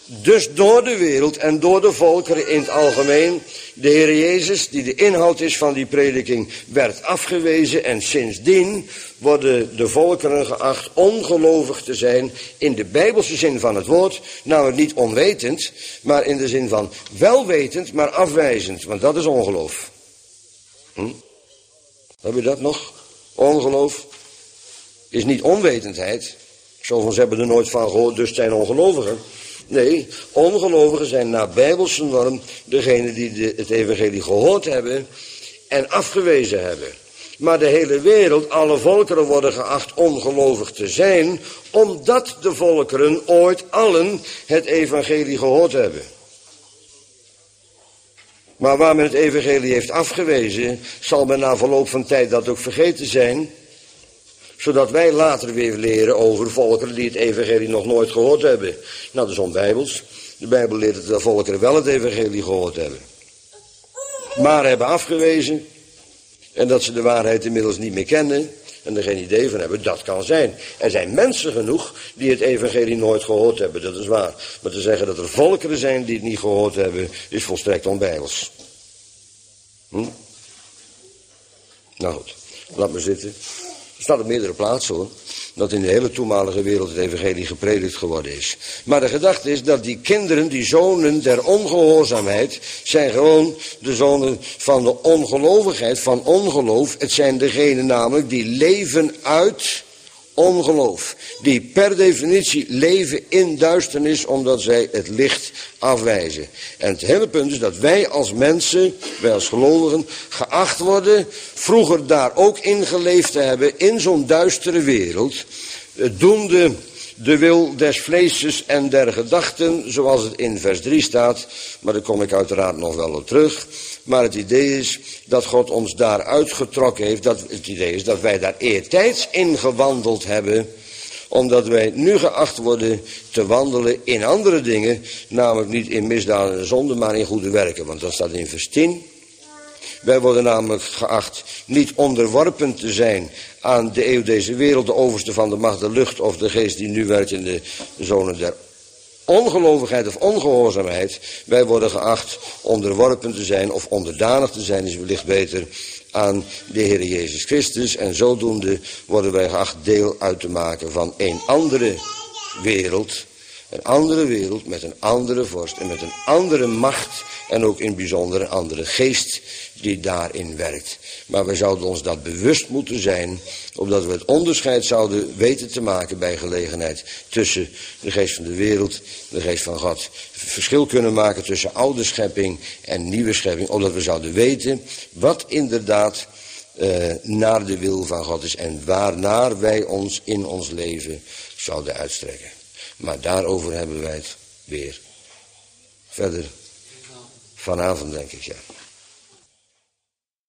dus door de wereld en door de volkeren in het algemeen. De Heer Jezus, die de inhoud is van die prediking, werd afgewezen. En sindsdien worden de volkeren geacht ongelovig te zijn in de bijbelse zin van het woord. Namelijk niet onwetend, maar in de zin van welwetend, maar afwijzend. Want dat is ongeloof. Hm? Heb je dat nog? Ongeloof is niet onwetendheid. Zo van, ze hebben er nooit van gehoord, dus zijn ongelovigen. Nee, ongelovigen zijn naar bijbelse norm degenen die de, het evangelie gehoord hebben en afgewezen hebben. Maar de hele wereld, alle volkeren worden geacht ongelovig te zijn, omdat de volkeren ooit allen het evangelie gehoord hebben. Maar waar men het evangelie heeft afgewezen, zal men na verloop van tijd dat ook vergeten zijn, zodat wij later weer leren over volkeren die het evangelie nog nooit gehoord hebben. Nou, dat is onbijbels. De Bijbel leert dat de volkeren wel het evangelie gehoord hebben, maar hebben afgewezen. En dat ze de waarheid inmiddels niet meer kennen en er geen idee van hebben, dat kan zijn. Er zijn mensen genoeg die het evangelie nooit gehoord hebben, dat is waar. Maar te zeggen dat er volkeren zijn die het niet gehoord hebben, is volstrekt onbijbels. Hm? Nou goed, laat maar zitten. Er staat op meerdere plaatsen hoor, dat in de hele toenmalige wereld het evangelie gepredikt geworden is. Maar de gedachte is dat die kinderen, die zonen der ongehoorzaamheid, zijn gewoon de zonen van de ongelovigheid, van ongeloof. Het zijn degenen namelijk die leven uit ongeloof. Die per definitie leven in duisternis omdat zij het licht afwijzen. En het hele punt is dat wij als mensen, wij als gelovigen, geacht worden vroeger daar ook in geleefd te hebben in zo'n duistere wereld. Doende de wil des vleeses en der gedachten, zoals het in vers drie staat. Maar daar kom ik uiteraard nog wel op terug. Maar het idee is dat God ons daar uitgetrokken heeft. Dat, het idee is dat wij daar eertijds in gewandeld hebben. Omdat wij nu geacht worden te wandelen in andere dingen. Namelijk niet in misdaden en zonde, maar in goede werken. Want dat staat in vers tien. Wij worden namelijk geacht niet onderworpen te zijn aan de eeuw deze wereld, de overste van de macht, de lucht of de geest die nu werkt in de zonen der ongelovigheid of ongehoorzaamheid. Wij worden geacht onderworpen te zijn of onderdanig te zijn, is wellicht beter, aan de Heer Jezus Christus. En zodoende worden wij geacht deel uit te maken van een andere wereld. Een andere wereld met een andere vorst en met een andere macht en ook in bijzonder een andere geest die daarin werkt. Maar wij zouden ons dat bewust moeten zijn, opdat we het onderscheid zouden weten te maken bij gelegenheid tussen de geest van de wereld, de geest van God. Verschil kunnen maken tussen oude schepping en nieuwe schepping, opdat we zouden weten wat inderdaad uh, naar de wil van God is en waarnaar wij ons in ons leven zouden uitstrekken. Maar daarover hebben wij het weer verder vanavond, denk ik, ja.